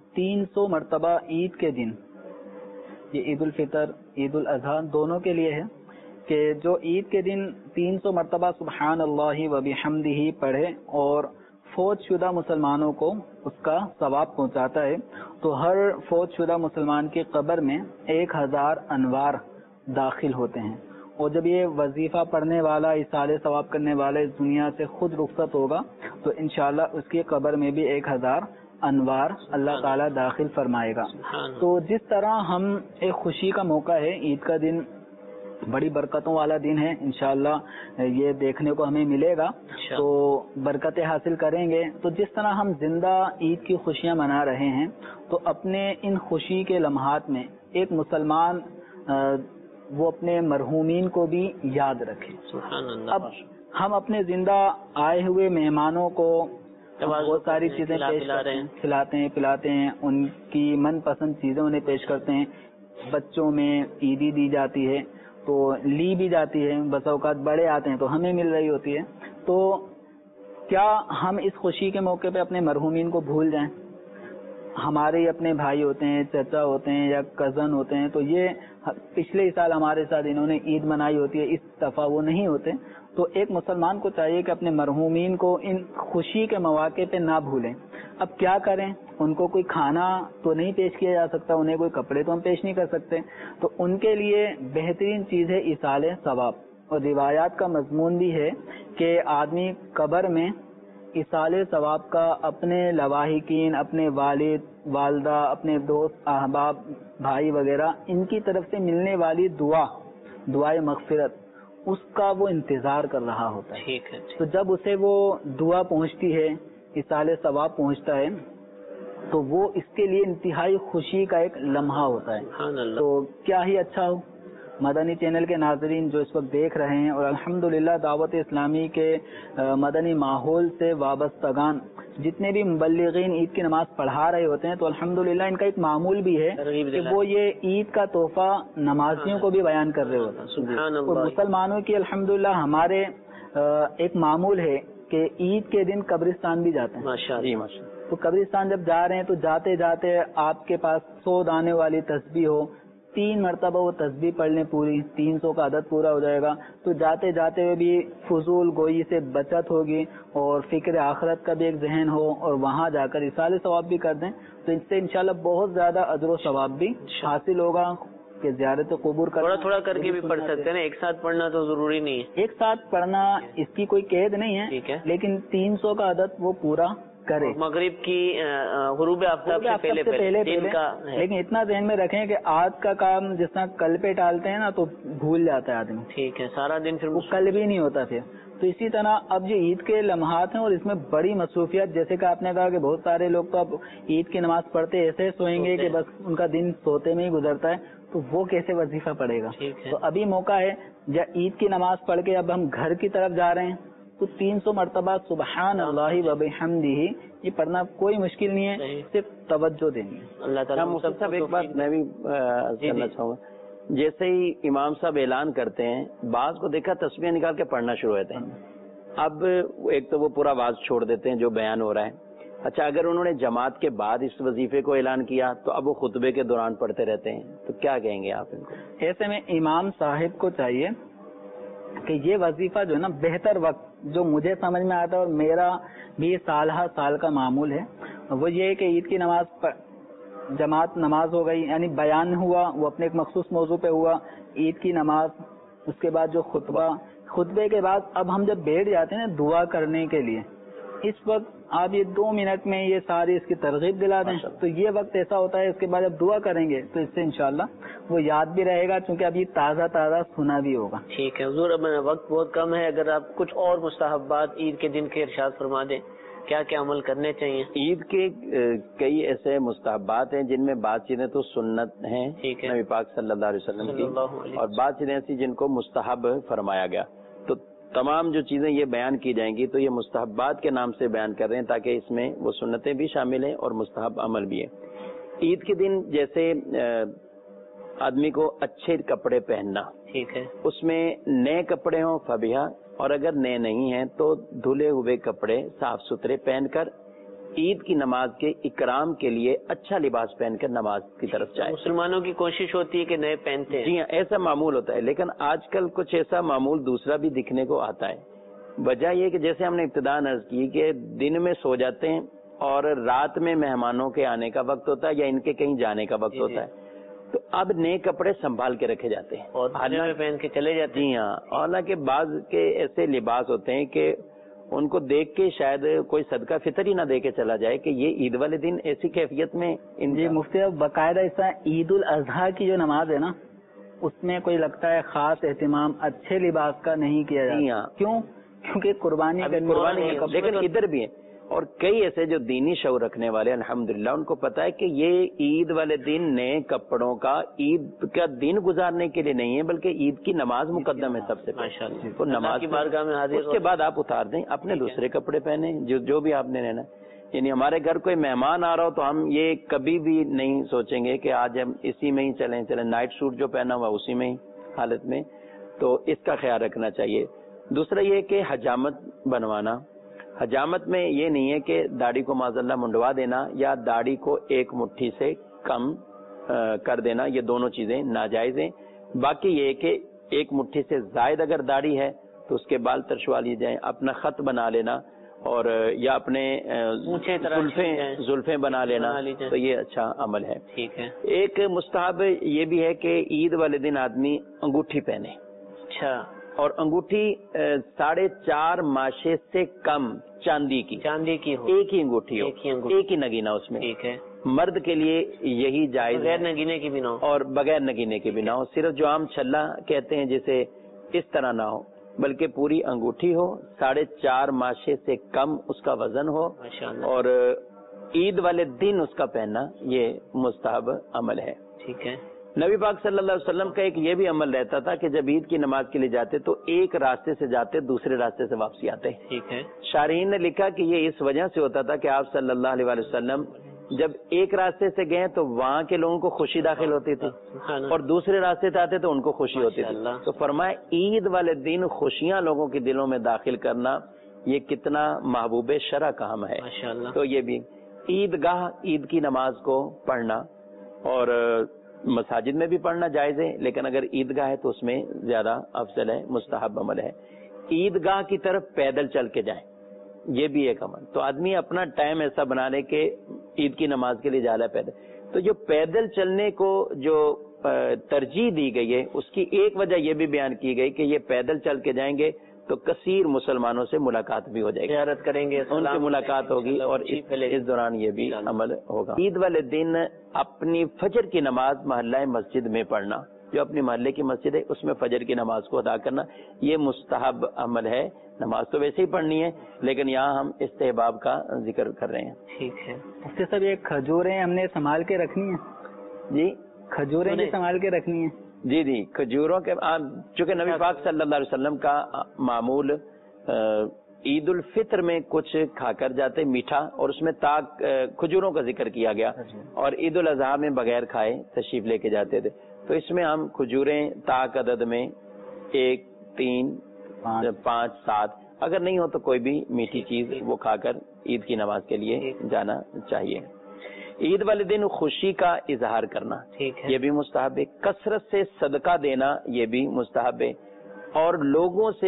300 مرتبہ عید کے دن, یہ عید الفطر عید الاضحیٰ دونوں کے لیے ہے, کہ جو عید کے دن 300 مرتبہ سبحان اللہ و بحمدہ پڑھے اور فوت شدہ مسلمانوں کو اس کا ثواب پہنچاتا ہے. تو ہر فوت شدہ مسلمان کی قبر میں 1000 انوار داخل ہوتے ہیں. اور جب یہ وظیفہ پڑھنے والا ایصال ثواب کرنے والا اس دنیا سے خود رخصت ہوگا تو انشاءاللہ اس کی قبر میں بھی 1000 انوار اللہ تعالیٰ داخل فرمائے گا. تو جس طرح ہم ایک خوشی کا موقع ہے، عید کا دن بڑی برکتوں والا دن ہے، انشاءاللہ یہ دیکھنے کو ہمیں ملے گا، تو برکتیں حاصل کریں گے. تو جس طرح ہم زندہ عید کی خوشیاں منا رہے ہیں تو اپنے ان خوشی کے لمحات میں ایک مسلمان وہ اپنے مرحومین کو بھی یاد رکھے. اب ہم اپنے زندہ آئے ہوئے مہمانوں کو بہت ساری چیزیں کھلاتے ہیں پلاتے ہیں، ان کی من پسند چیزیں انہیں پیش کرتے ہیں. بچوں میں عیدی دی جاتی ہے تو لی بھی جاتی ہے، بسا اوقات بڑے آتے ہیں تو ہمیں مل رہی ہوتی ہے. تو کیا ہم اس خوشی کے موقع پہ اپنے مرحومین کو بھول جائیں؟ ہمارے اپنے بھائی ہوتے ہیں، چچا ہوتے ہیں یا کزن ہوتے ہیں، تو یہ پچھلے سال ہمارے ساتھ انہوں نے عید منائی ہوتی ہے، اس دفعہ وہ نہیں ہوتے. تو ایک مسلمان کو چاہیے کہ اپنے مرحومین کو ان خوشی کے مواقع پہ نہ بھولیں. اب کیا کریں؟ ان کو کوئی کھانا تو نہیں پیش کیا جا سکتا، انہیں کوئی کپڑے تو ہم پیش نہیں کر سکتے، تو ان کے لیے بہترین چیز ہے ایصال ثواب. اور روایات کا مضمون بھی ہے کہ آدمی قبر میں ایصال ثواب کا اپنے لواحقین، اپنے والد والدہ، اپنے دوست احباب بھائی وغیرہ ان کی طرف سے ملنے والی دعائے مغفرت، اس کا وہ انتظار کر رہا ہوتا ہے. تو جب اسے وہ دعا پہنچتی ہے، ایصال ثواب پہنچتا ہے، تو وہ اس کے لیے انتہائی خوشی کا ایک لمحہ ہوتا ہے. تو کیا ہی اچھا ہو مدنی چینل کے ناظرین جو اس وقت دیکھ رہے ہیں اور الحمدللہ دعوت اسلامی کے مدنی ماحول سے وابستگان جتنے بھی مبلغین عید کی نماز پڑھا رہے ہوتے ہیں، تو الحمدللہ ان کا ایک معمول بھی ہے کہ وہ یہ عید کا تحفہ نمازیوں کو بھی بیان کر رہے ہوتے ہیں. اور مسلمانوں کی الحمدللہ ہمارے ایک معمول ہے کہ عید کے دن قبرستان بھی جاتے ہیں. تو قبرستان جب جا رہے ہیں تو جاتے جاتے آپ کے پاس 100 دانے والی تسبیح ہو، 3 مرتبہ وہ تسبیح پڑھ لیں پوری، 300 کا عدد پورا ہو جائے گا. تو جاتے جاتے ہوئے بھی فضول گوئی سے بچت ہوگی اور فکر آخرت کا بھی ایک ذہن ہو، اور وہاں جا کر ایصال ثواب بھی کر دیں تو اس سے انشاءاللہ بہت زیادہ اجر و ثواب بھی حاصل ہوگا. کہ زیارت قبور تھوڑا کر کے بھی پڑھ سکتے ہیں، ایک ساتھ پڑھنا تو ضروری نہیں ہے. ایک ساتھ پڑھنا اس کی کوئی قید نہیں ہے، لیکن 300 کا عدد وہ پورا کرے. مغرب کی غروب آفتاب سے پہلے دن کا. لیکن اتنا ذہن میں رکھیں کہ آج کا کام جس طرح کل پہ ٹالتے ہیں نا تو بھول جاتا ہے آدمی. ٹھیک ہے، سارا دن پھر وہ کل بھی نہیں ہوتا پھر. تو اسی طرح اب یہ عید کے لمحات ہیں اور اس میں بڑی مصروفیت، جیسے کہ آپ نے کہا کہ بہت سارے لوگ تو اب عید کی نماز پڑھتے ایسے سوئیں گے کہ بس ان کا دن سوتے میں ہی گزرتا ہے، تو وہ کیسے وظیفہ پڑے گا. تو ابھی موقع ہے جب عید کی نماز پڑھ کے اب ہم گھر کی طرف جا رہے ہیں تو 300 مرتبہ سبحان اللہ و بحمدہ یہ پڑھنا کوئی مشکل نہیں ہے، صرف توجہ دینی ہے. اللہ تعالیٰ. مفتی صاحب ایک بات میں بھی کرنا چاہوں گا، جیسے ہی امام صاحب اعلان کرتے ہیں بعض کو دیکھا تسبیح نکال کے پڑھنا شروع ہوتے ہیں. اب ایک تو وہ پورا واز چھوڑ دیتے ہیں جو بیان ہو رہا ہے. اچھا اگر انہوں نے جماعت کے بعد اس وظیفے کو اعلان کیا تو اب وہ خطبے کے دوران پڑھتے رہتے ہیں، تو کیا کہیں گے آپ ان کو؟ ایسے میں امام صاحب کو چاہیے کہ یہ وظیفہ جو ہے نا بہتر وقت جو مجھے سمجھ میں آتا ہے اور میرا بھی سال کا معمول ہے وہ یہ ہے کہ عید کی نماز جماعت نماز ہو گئی، یعنی بیان ہوا وہ اپنے ایک مخصوص موضوع پہ ہوا، عید کی نماز، اس کے بعد جو خطبے کے بعد اب ہم جب بیٹھ جاتے ہیں دعا کرنے کے لیے، اس وقت آپ یہ 2 منٹ میں یہ ساری اس کی ترغیب دلا دیں تو یہ وقت ایسا ہوتا ہے. اس کے بعد جب دعا کریں گے تو اس سے انشاءاللہ وہ یاد بھی رہے گا کیونکہ اب یہ تازہ سنا بھی ہوگا. ٹھیک ہے حضور، اب وقت بہت کم ہے، اگر آپ کچھ اور مستحبات عید کے دن کے ارشاد فرما دیں، کیا کیا عمل کرنے چاہیے؟ عید کے کئی ایسے مستحبات ہیں جن میں بعض چیزیں تو سنت ہیں نبی پاک صلی اللہ علیہ وسلم کی، اور بعض چیزیں ایسی جن کو مستحب فرمایا گیا. تو تمام جو چیزیں یہ بیان کی جائیں گی تو یہ مستحبات کے نام سے بیان کر رہے ہیں تاکہ اس میں وہ سنتیں بھی شامل ہیں اور مستحب عمل بھی ہے. عید کے دن جیسے آدمی کو اچھے کپڑے پہننا، ٹھیک ہے، اس میں نئے کپڑے ہوں فبیہا، اور اگر نئے نہیں ہیں تو دھلے ہوئے کپڑے صاف ستھرے پہن کر عید کی نماز کے اکرام کے لیے اچھا لباس پہن کر نماز کی طرف جائے. مسلمانوں کی کوشش ہوتی ہے کہ نئے پہنتے ہیں. جی ہاں، ایسا معمول ہوتا ہے، لیکن آج کل کچھ ایسا معمول دوسرا بھی دکھنے کو آتا ہے. وجہ یہ کہ جیسے ہم نے ابتداء عرض کی کہ دن میں سو جاتے ہیں اور رات میں مہمانوں کے آنے کا وقت ہوتا ہے یا ان کے کہیں جانے کا وقت ہوتا ہے، تو اب نئے کپڑے سنبھال کے رکھے جاتے ہیں اور پہن کے چلے جاتے ہیں. جی ہاں، حالانکہ بعض کے ایسے لباس ہوتے ہیں کہ ان کو دیکھ کے شاید کوئی صدقہ فطر ہی نہ دے کے چلا جائے کہ یہ عید والے دن ایسی کیفیت میں جی مفتی صاحب، باقاعدہ اس طرح عید الاضحیٰ کی جو نماز ہے نا، اس میں کوئی لگتا ہے خاص اہتمام اچھے لباس کا نہیں کیا جاتا. کیوں؟ کیونکہ قربانی لیکن ادھر بھی ہے، اور کئی ایسے جو دینی شعور رکھنے والے الحمدللہ ان کو پتا ہے کہ یہ عید والے دن نئے کپڑوں کا عید کا دن گزارنے کے لیے نہیں ہے، بلکہ عید کی نماز مقدم ہے سب سے پہلے. تو نماز کی بارگاہ میں حاضر، اس کے بعد آپ اتار دیں اپنے دوسرے کپڑے پہنے جو بھی آپ نے لینا. یعنی ہمارے گھر کوئی مہمان آ رہا ہو تو ہم یہ کبھی بھی نہیں سوچیں گے کہ آج ہم اسی میں ہی چلیں نائٹ سوٹ جو پہنا ہوا اسی میں ہی حالت میں. تو اس کا خیال رکھنا چاہیے. دوسرا یہ کہ حجامت بنوانا، حجامت میں یہ نہیں ہے کہ داڑھی کو معاذ اللہ منڈوا دینا یا داڑھی کو ایک مٹھی سے کم کر دینا، یہ دونوں چیزیں ناجائز ہیں. باقی یہ کہ ایک مٹھی سے زائد اگر داڑھی ہے تو اس کے بال ترشوا لیے جائیں، اپنا خط بنا لینا اور یا اپنے زلفیں بنا لینا، تو یہ اچھا عمل ہے. ٹھیک ہے. ایک مستحب یہ بھی ہے کہ عید والے دن آدمی انگوٹھی پہنے. اچھا. اور انگوٹھی 4.5 ماشے سے کم چاندی کی ہو، ایک ہی انگوٹھی ہو، ایک ہی نگینہ اس میں. ٹھیک ہے. مرد کے لیے یہی جائز ہے، بغیر نگینے کی بھی نہ ہو، اور بغیر نگینے کی بھی نہ ہو. صرف جو عام چھلا کہتے ہیں جسے اس طرح نہ ہو، بلکہ پوری انگوٹھی ہو، 4.5 ماشے سے کم اس کا وزن ہو، اور عید والے دن اس کا پہننا یہ مستحب عمل ہے. ٹھیک ہے. نبی پاک صلی اللہ علیہ وسلم کا ایک یہ بھی عمل رہتا تھا کہ جب عید کی نماز کے لیے جاتے تو ایک راستے سے جاتے دوسرے راستے سے واپسی آتے. ٹھیک ہے. شارحین نے لکھا کہ یہ اس وجہ سے ہوتا تھا کہ آپ صلی اللہ علیہ وسلم جب ایک راستے سے گئے تو وہاں کے لوگوں کو خوشی داخل ہوتی تھی، اور دوسرے راستے سے آتے تو ان کو خوشی ہوتی تھی. تو فرمایا عید والے دن خوشیاں لوگوں کے دلوں میں داخل کرنا یہ کتنا محبوب شرع کا عمل ہے. تو یہ بھی عیدگاہ عید کی نماز کو پڑھنا، اور مساجد میں بھی پڑھنا جائز ہے، لیکن اگر عیدگاہ ہے تو اس میں زیادہ افضل ہے، مستحب عمل ہے. عیدگاہ کی طرف پیدل چل کے جائیں، یہ بھی ایک عمل. تو آدمی اپنا ٹائم ایسا بنا لے کہ عید کی نماز کے لیے جا رہا ہے پیدل. تو جو پیدل چلنے کو جو ترجیح دی گئی ہے اس کی ایک وجہ یہ بھی بیان کی گئی کہ یہ پیدل چل کے جائیں گے تو کثیر مسلمانوں سے ملاقات بھی ہو جائے گی، زیارت کریں گے، ان سے ملاقات ہوگی، اور اس دوران یہ بھی عمل ہوگا. عید والے دن اپنی فجر کی نماز محلہ مسجد میں پڑھنا، جو اپنی محلے کی مسجد ہے اس میں فجر کی نماز کو ادا کرنا یہ مستحب عمل ہے. نماز تو ویسے ہی پڑھنی ہے لیکن یہاں ہم استحباب کا ذکر کر رہے ہیں. ٹھیک ہے. مفتی صاحب یہ کھجوریں ہم نے سنبھال کے رکھنی ہیں؟ جی کھجوریں بھی سنبھال کے رکھنی ہیں. جی کھجوروں کے چونکہ نبی پاک صلی اللہ علیہ وسلم کا معمول عید الفطر میں کچھ کھا کر جاتے میٹھا، اور اس میں کھجوروں کا ذکر کیا گیا، اور عید الاضحیٰ میں بغیر کھائے تشریف لے کے جاتے تھے. تو اس میں ہم کھجوریں طاق عدد میں 1 3 5 7 اگر نہیں ہو تو کوئی بھی میٹھی چیز وہ کھا کر عید کی نماز کے لیے جانا چاہیے. عید والے دن خوشی کا اظہار کرنا یہ بھی مستحب ہے. کثرت سے صدقہ دینا یہ بھی مستحب ہے. اور لوگوں سے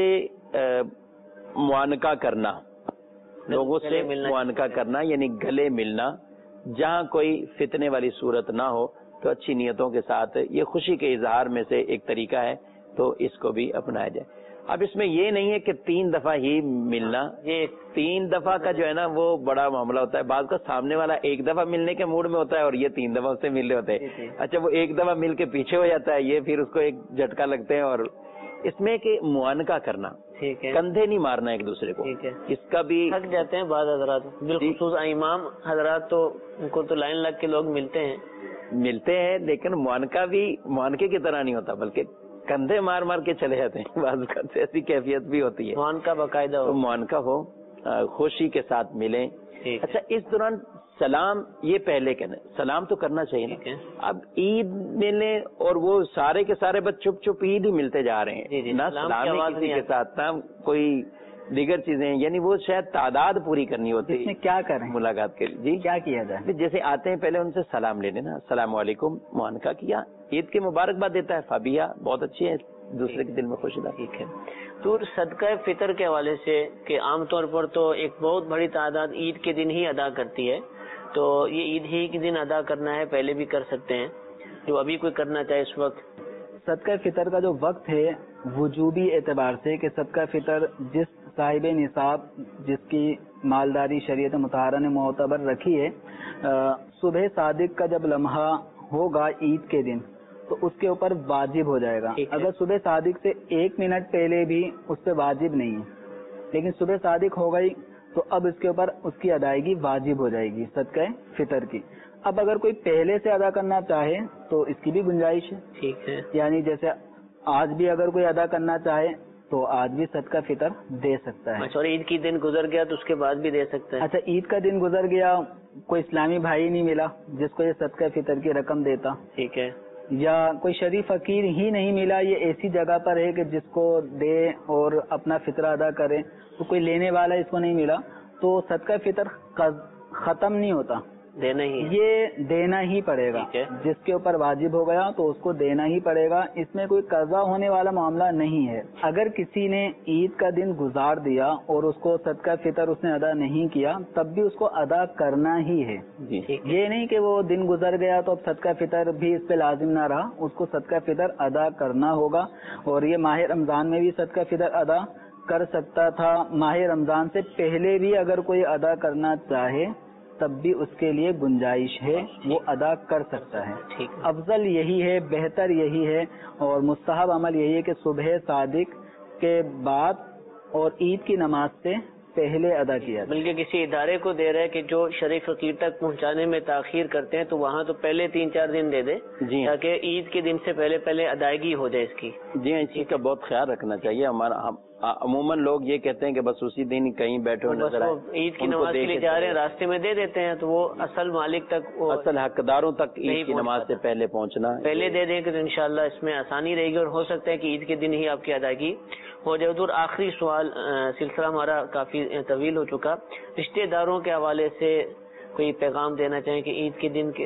معانقہ کرنا، لوگوں سے معانقہ کرنا یعنی گلے ملنا، جہاں کوئی فتنے والی صورت نہ ہو تو اچھی نیتوں کے ساتھ یہ خوشی کے اظہار میں سے ایک طریقہ ہے، تو اس کو بھی اپنایا جائے. اب اس میں یہ نہیں ہے کہ 3 دفعہ ہی ملنا، یہ 3 دفعہ کا جو ہے نا وہ بڑا معاملہ ہوتا ہے. بعض کا سامنے والا 1 دفعہ ملنے کے موڈ میں ہوتا ہے اور یہ 3 دفعہ اس سے مل رہے ہوتے ہیں. اچھا وہ 1 دفعہ مل کے پیچھے ہو جاتا ہے، یہ پھر اس کو ایک جھٹکا لگتے ہیں. اور اس میں کہ معانقہ کرنا، کندھے نہیں مارنا ایک دوسرے کو، اس کا بھی تھک جاتے ہیں بعض حضرات، بالخصوص امام حضرات تو ان کو تو لائن لگ کے لوگ ملتے ہیں، لیکن معانقہ بھی معانقے کی طرح نہیں ہوتا بلکہ کندھے مار مار کے چلے جاتے ہیں. بعض ایسی کیفیت بھی ہوتی ہے. معانقہ باقاعدہ ہو، معانقہ ہو، خوشی کے ساتھ ملیں. اچھا اس دوران سلام یہ پہلے کہنا، سلام تو کرنا چاہیے نا. اب عید ملنے اور وہ سارے کے سارے بس چپ چپ عید ہی ملتے جا رہے ہیں، نہ سلام کسی کے ساتھ نہ کوئی دیگر چیزیں، یعنی وہ شاید تعداد پوری کرنی ہوتی ہے. کیا کریں ملاقات کے لیے؟ جی کیا کیا جائے؟ جیسے آتے ہیں پہلے ان سے سلام لے لینا، السلام علیکم، معانقہ کیا، عید کی مبارکباد دیتا ہے، فابیہ بہت اچھی ہے، دوسرے کے دل میں خوشی لاتے. ٹھیک ہے. تو صدقہ فطر کے حوالے سے کہ عام طور پر تو ایک بہت بڑی تعداد عید کے دن ہی ادا کرتی ہے، تو یہ عید ہی کے دن ادا کرنا ہے، پہلے بھی کر سکتے ہیں جو ابھی کوئی کرنا چاہے اس وقت؟ صدقہ فطر کا جو وقت ہے وجوبی اعتبار سے کہ صدقہ فطر جس صاحب نصاب جس کی مالداری شریعت مطہرہ نے معتبر رکھی ہے، صبح صادق کا جب لمحہ ہوگا عید کے دن تو اس کے اوپر واجب ہو جائے گا. اگر صبح صادق سے 1 منٹ پہلے بھی اس پہ واجب نہیں ہے، لیکن صبح صادق ہو گئی تو اب اس کے اوپر اس کی ادائیگی واجب ہو جائے گی صدقہ فطر کی. اب اگر کوئی پہلے سے ادا کرنا چاہے تو اس کی بھی گنجائش ہے. ٹھیک ہے. یعنی جیسے آج بھی اگر کوئی ادا کرنا چاہے تو آج بھی صدقہ فطر دے سکتا ہے. اچھا، اور عید کی دن گزر گیا تو اس کے بعد بھی دے سکتا ہے؟ اچھا، عید کا دن گزر گیا، کوئی اسلامی بھائی نہیں ملا جس کو یہ صدقہ فطر کی رقم دیتا، ٹھیک ہے، یا کوئی شریف فقیر ہی نہیں ملا، یہ ایسی جگہ پر ہے کہ جس کو دے اور اپنا فطرہ ادا کرے، تو کوئی لینے والا اس کو نہیں ملا، تو صدقہ فطر ختم نہیں ہوتا، دینا ہی، یہ دینا ہی پڑے گا. جس کے اوپر واجب ہو گیا تو اس کو دینا ہی پڑے گا. اس میں کوئی قضا ہونے والا معاملہ نہیں ہے. اگر کسی نے عید کا دن گزار دیا اور اس کو صدقہ فطر اس نے ادا نہیں کیا تب بھی اس کو ادا کرنا ہی ہے. یہ نہیں کہ وہ دن گزر گیا تو اب صدقہ فطر بھی اس پہ لازم نہ رہا، اس کو صدقہ فطر ادا کرنا ہوگا. اور یہ ماہ رمضان میں بھی صدقہ فطر ادا کر سکتا تھا، ماہ رمضان سے پہلے بھی اگر کوئی ادا کرنا چاہے تب بھی اس کے لیے گنجائش ہے، وہ ادا کر سکتا ہے. افضل یہی ہے، بہتر یہی ہے اور مستحب عمل یہی ہے کہ صبح صادق کے بعد اور عید کی نماز سے پہلے ادا کیا جائے. بلکہ کسی ادارے کو دے رہے کہ جو شریف فقیر تک پہنچانے میں تاخیر کرتے ہیں تو وہاں تو پہلے 3-4 دن دے دے، تاکہ عید کے دن سے پہلے ادائیگی ہو جائے اس کی. جی ہاں، اس چیز کا بہت خیال رکھنا چاہیے. ہمارا عموماً لوگ یہ کہتے ہیں کہ بس اسی دن کہیں بیٹھے ہوئے نظر آئے، عید کی نماز کے لیے جا رہے ہیں، راستے میں دے دیتے ہیں، تو وہ اصل مالک تک، اصل حقداروں تک عید کی نماز سے پہلے پہنچنا، پہلے دے دیں کہ تو انشاءاللہ اس میں آسانی رہے گی، اور ہو سکتا ہے کہ عید کے دن ہی آپ کی ادائیگی ہو جائے. اور آخری سوال، سلسلہ ہمارا کافی طویل ہو چکا، رشتہ داروں کے حوالے سے کوئی پیغام دینا چاہیں کہ عید کے دن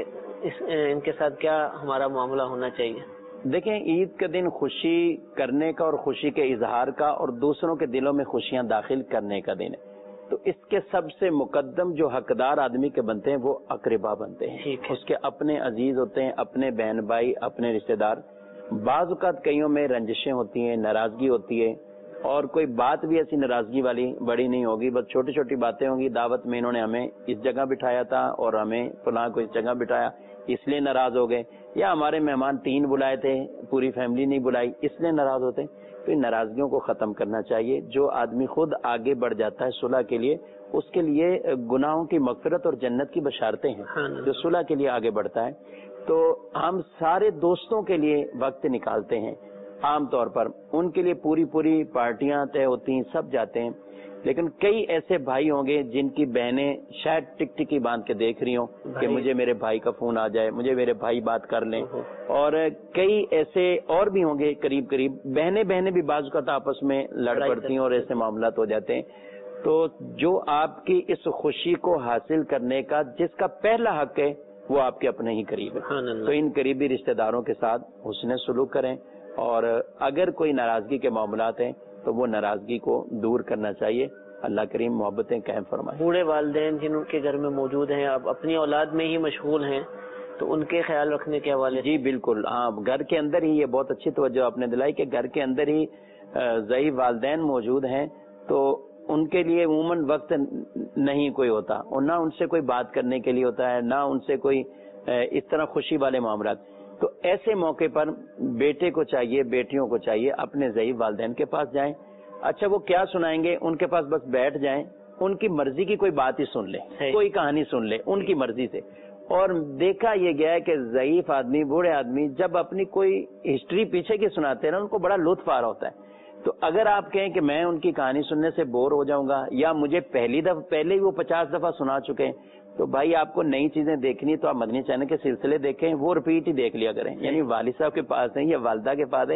ان کے ساتھ کیا ہمارا معاملہ ہونا چاہیے؟ دیکھیں، عید کے دن خوشی کرنے کا اور خوشی کے اظہار کا اور دوسروں کے دلوں میں خوشیاں داخل کرنے کا دن ہے. تو اس کے سب سے مقدم جو حقدار آدمی کے بنتے ہیں وہ اقربا بنتے ہیں. اس کے اپنے عزیز ہوتے ہیں، اپنے بہن بھائی، اپنے رشتہ دار. بعض اوقات کئیوں میں رنجشیں ہوتی ہیں، ناراضگی ہوتی ہے، اور کوئی بات بھی ایسی ناراضگی والی بڑی نہیں ہوگی، بس چھوٹی چھوٹی باتیں ہوں گی. دعوت میں انہوں نے ہمیں اس جگہ بٹھایا تھا اور ہمیں فلاں کو اس جگہ بٹھایا، اس لیے ناراض ہو گئے، یا ہمارے مہمان 3 بلائے تھے، پوری فیملی نہیں بلائی، اس لیے ناراض ہوتے. تو ان ناراضگیوں کو ختم کرنا چاہیے. جو آدمی خود آگے بڑھ جاتا ہے صلح کے لیے، اس کے لیے گناہوں کی مغفرت اور جنت کی بشارتیں ہیں. جو صلح کے لیے آگے بڑھتا ہے، تو ہم سارے دوستوں کے لیے وقت نکالتے ہیں. عام طور پر ان کے لیے پوری پارٹیاں طے ہوتی ہیں، سب جاتے ہیں. لیکن کئی ایسے بھائی ہوں گے جن کی بہنیں شاید ٹک ٹکی باندھ کے دیکھ رہی ہوں کہ مجھے میرے بھائی کا فون آ جائے، مجھے میرے بھائی بات کر لیں. اور کئی ایسے اور بھی ہوں گے قریب بہنیں بھی بعض اوقات آپس میں لڑ پڑتی ہیں اور ایسے معاملات ہو جاتے ہیں. تو جو آپ کی اس خوشی کو حاصل کرنے کا جس کا پہلا حق ہے وہ آپ کے اپنے ہی قریب ہے. تو ان قریبی رشتہ داروں کے ساتھ حسن سلوک کریں، اور اگر کوئی ناراضگی کے معاملات ہیں تو وہ ناراضگی کو دور کرنا چاہیے. اللہ کریم محبتیں قائم فرمائے. بوڑھے والدین جن کے گھر میں موجود ہیں، اب اپنی اولاد میں ہی مشغول ہیں، تو ان کے خیال رکھنے کے حوالے؟ جی بالکل، ہاں، گھر کے اندر ہی، یہ بہت اچھی توجہ آپ نے دلائی کہ گھر کے اندر ہی ضعیف والدین موجود ہیں، تو ان کے لیے عموماً وقت نہیں کوئی ہوتا، اور نہ ان سے کوئی بات کرنے کے لیے ہوتا ہے، نہ ان سے کوئی اس طرح خوشی والے معاملات. تو ایسے موقع پر بیٹے کو چاہیے، بیٹیوں کو چاہیے اپنے ضعیف والدین کے پاس جائیں. اچھا، وہ کیا سنائیں گے، ان کے پاس بس بیٹھ جائیں، ان کی مرضی کی کوئی بات ہی سن لیں، کوئی کہانی سن لیں ان کی مرضی سے. اور دیکھا یہ گیا ہے کہ ضعیف آدمی، بوڑھے آدمی جب اپنی کوئی ہسٹری پیچھے کی سناتے ہیں نا، ان کو بڑا لطف آ رہا ہوتا ہے. تو اگر آپ کہیں کہ میں ان کی کہانی سننے سے بور ہو جاؤں گا، یا مجھے پہلے ہی وہ 50 دفعہ سنا چکے ہیں، تو بھائی آپ کو نئی چیزیں دیکھنی تو آپ مدنی چینل کے سلسلے دیکھیں، وہ رپیٹ ہی دیکھ لیا کریں. یعنی والد صاحب کے پاس ہیں یا والدہ کے پاس ہے،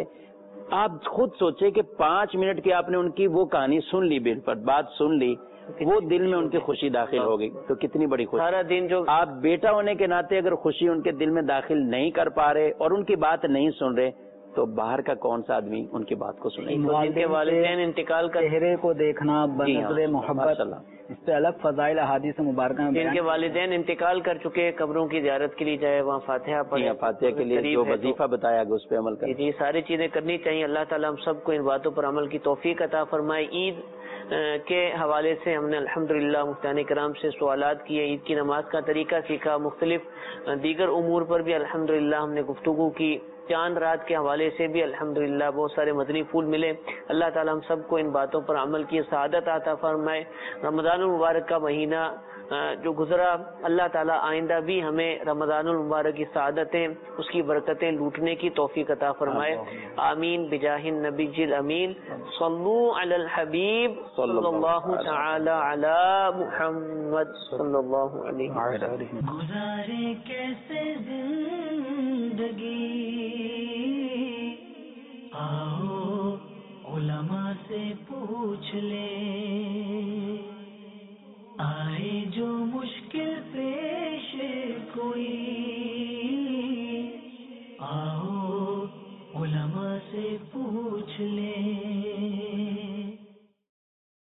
آپ خود سوچیں کہ 5 منٹ کی آپ نے ان کی وہ کہانی سن لی، بل پر بات سن لی، وہ دل میں ان کی خوشی داخل ہو گئی، تو کتنی بڑی خوشی. سارا دن جو آپ بیٹا ہونے کے ناطے اگر خوشی ان کے دل میں داخل نہیں کر پا رہے اور ان کی بات نہیں سن رہے، تو باہر کا کون سا آدمی ان کی بات کو سنے؟ جن کے والدین انتقال کر چہرے کو دیکھنا بنظر محبت، ماشاء اللہ، اس پہ الگ فضائل احادیث مبارکہ میں جن کے والدین انتقال کر چکے قبروں کی زیارت کے لیے جائے، وہاں فاتحہ پڑھے، فاتحہ کے لیے جو وظیفہ بتایا گیا اس پہ عمل کریں. جی ساری چیزیں کرنی چاہیے. اللہ تعالیٰ ہم سب کو ان باتوں پر عمل کی توفیق عطا فرمائے. عید کے حوالے سے ہم نے الحمدللہ مفتیان کرام سے سوالات کیے، عید کی نماز کا طریقہ سیکھا، مختلف دیگر امور پر بھی الحمدللہ ہم نے گفتگو کی، چاند رات کے حوالے سے بھی الحمدللہ بہت سارے مدنی پھول ملے. اللہ تعالیٰ ہم سب کو ان باتوں پر عمل کی سعادت عطا فرمائے. رمضان المبارک کا مہینہ جو گزرا، اللہ تعالیٰ آئندہ بھی ہمیں رمضان المبارک کی سعادتیں، اس کی برکتیں لوٹنے کی توفیق عطا فرمائے. آمین بجاہ النبی الامین. صلو علی الحبیب صلی اللہ تعالی علی محمد صلی اللہ علیہ وسلم. گزارے کیسے زندگی، آؤ علماء سے پوچھ لیں.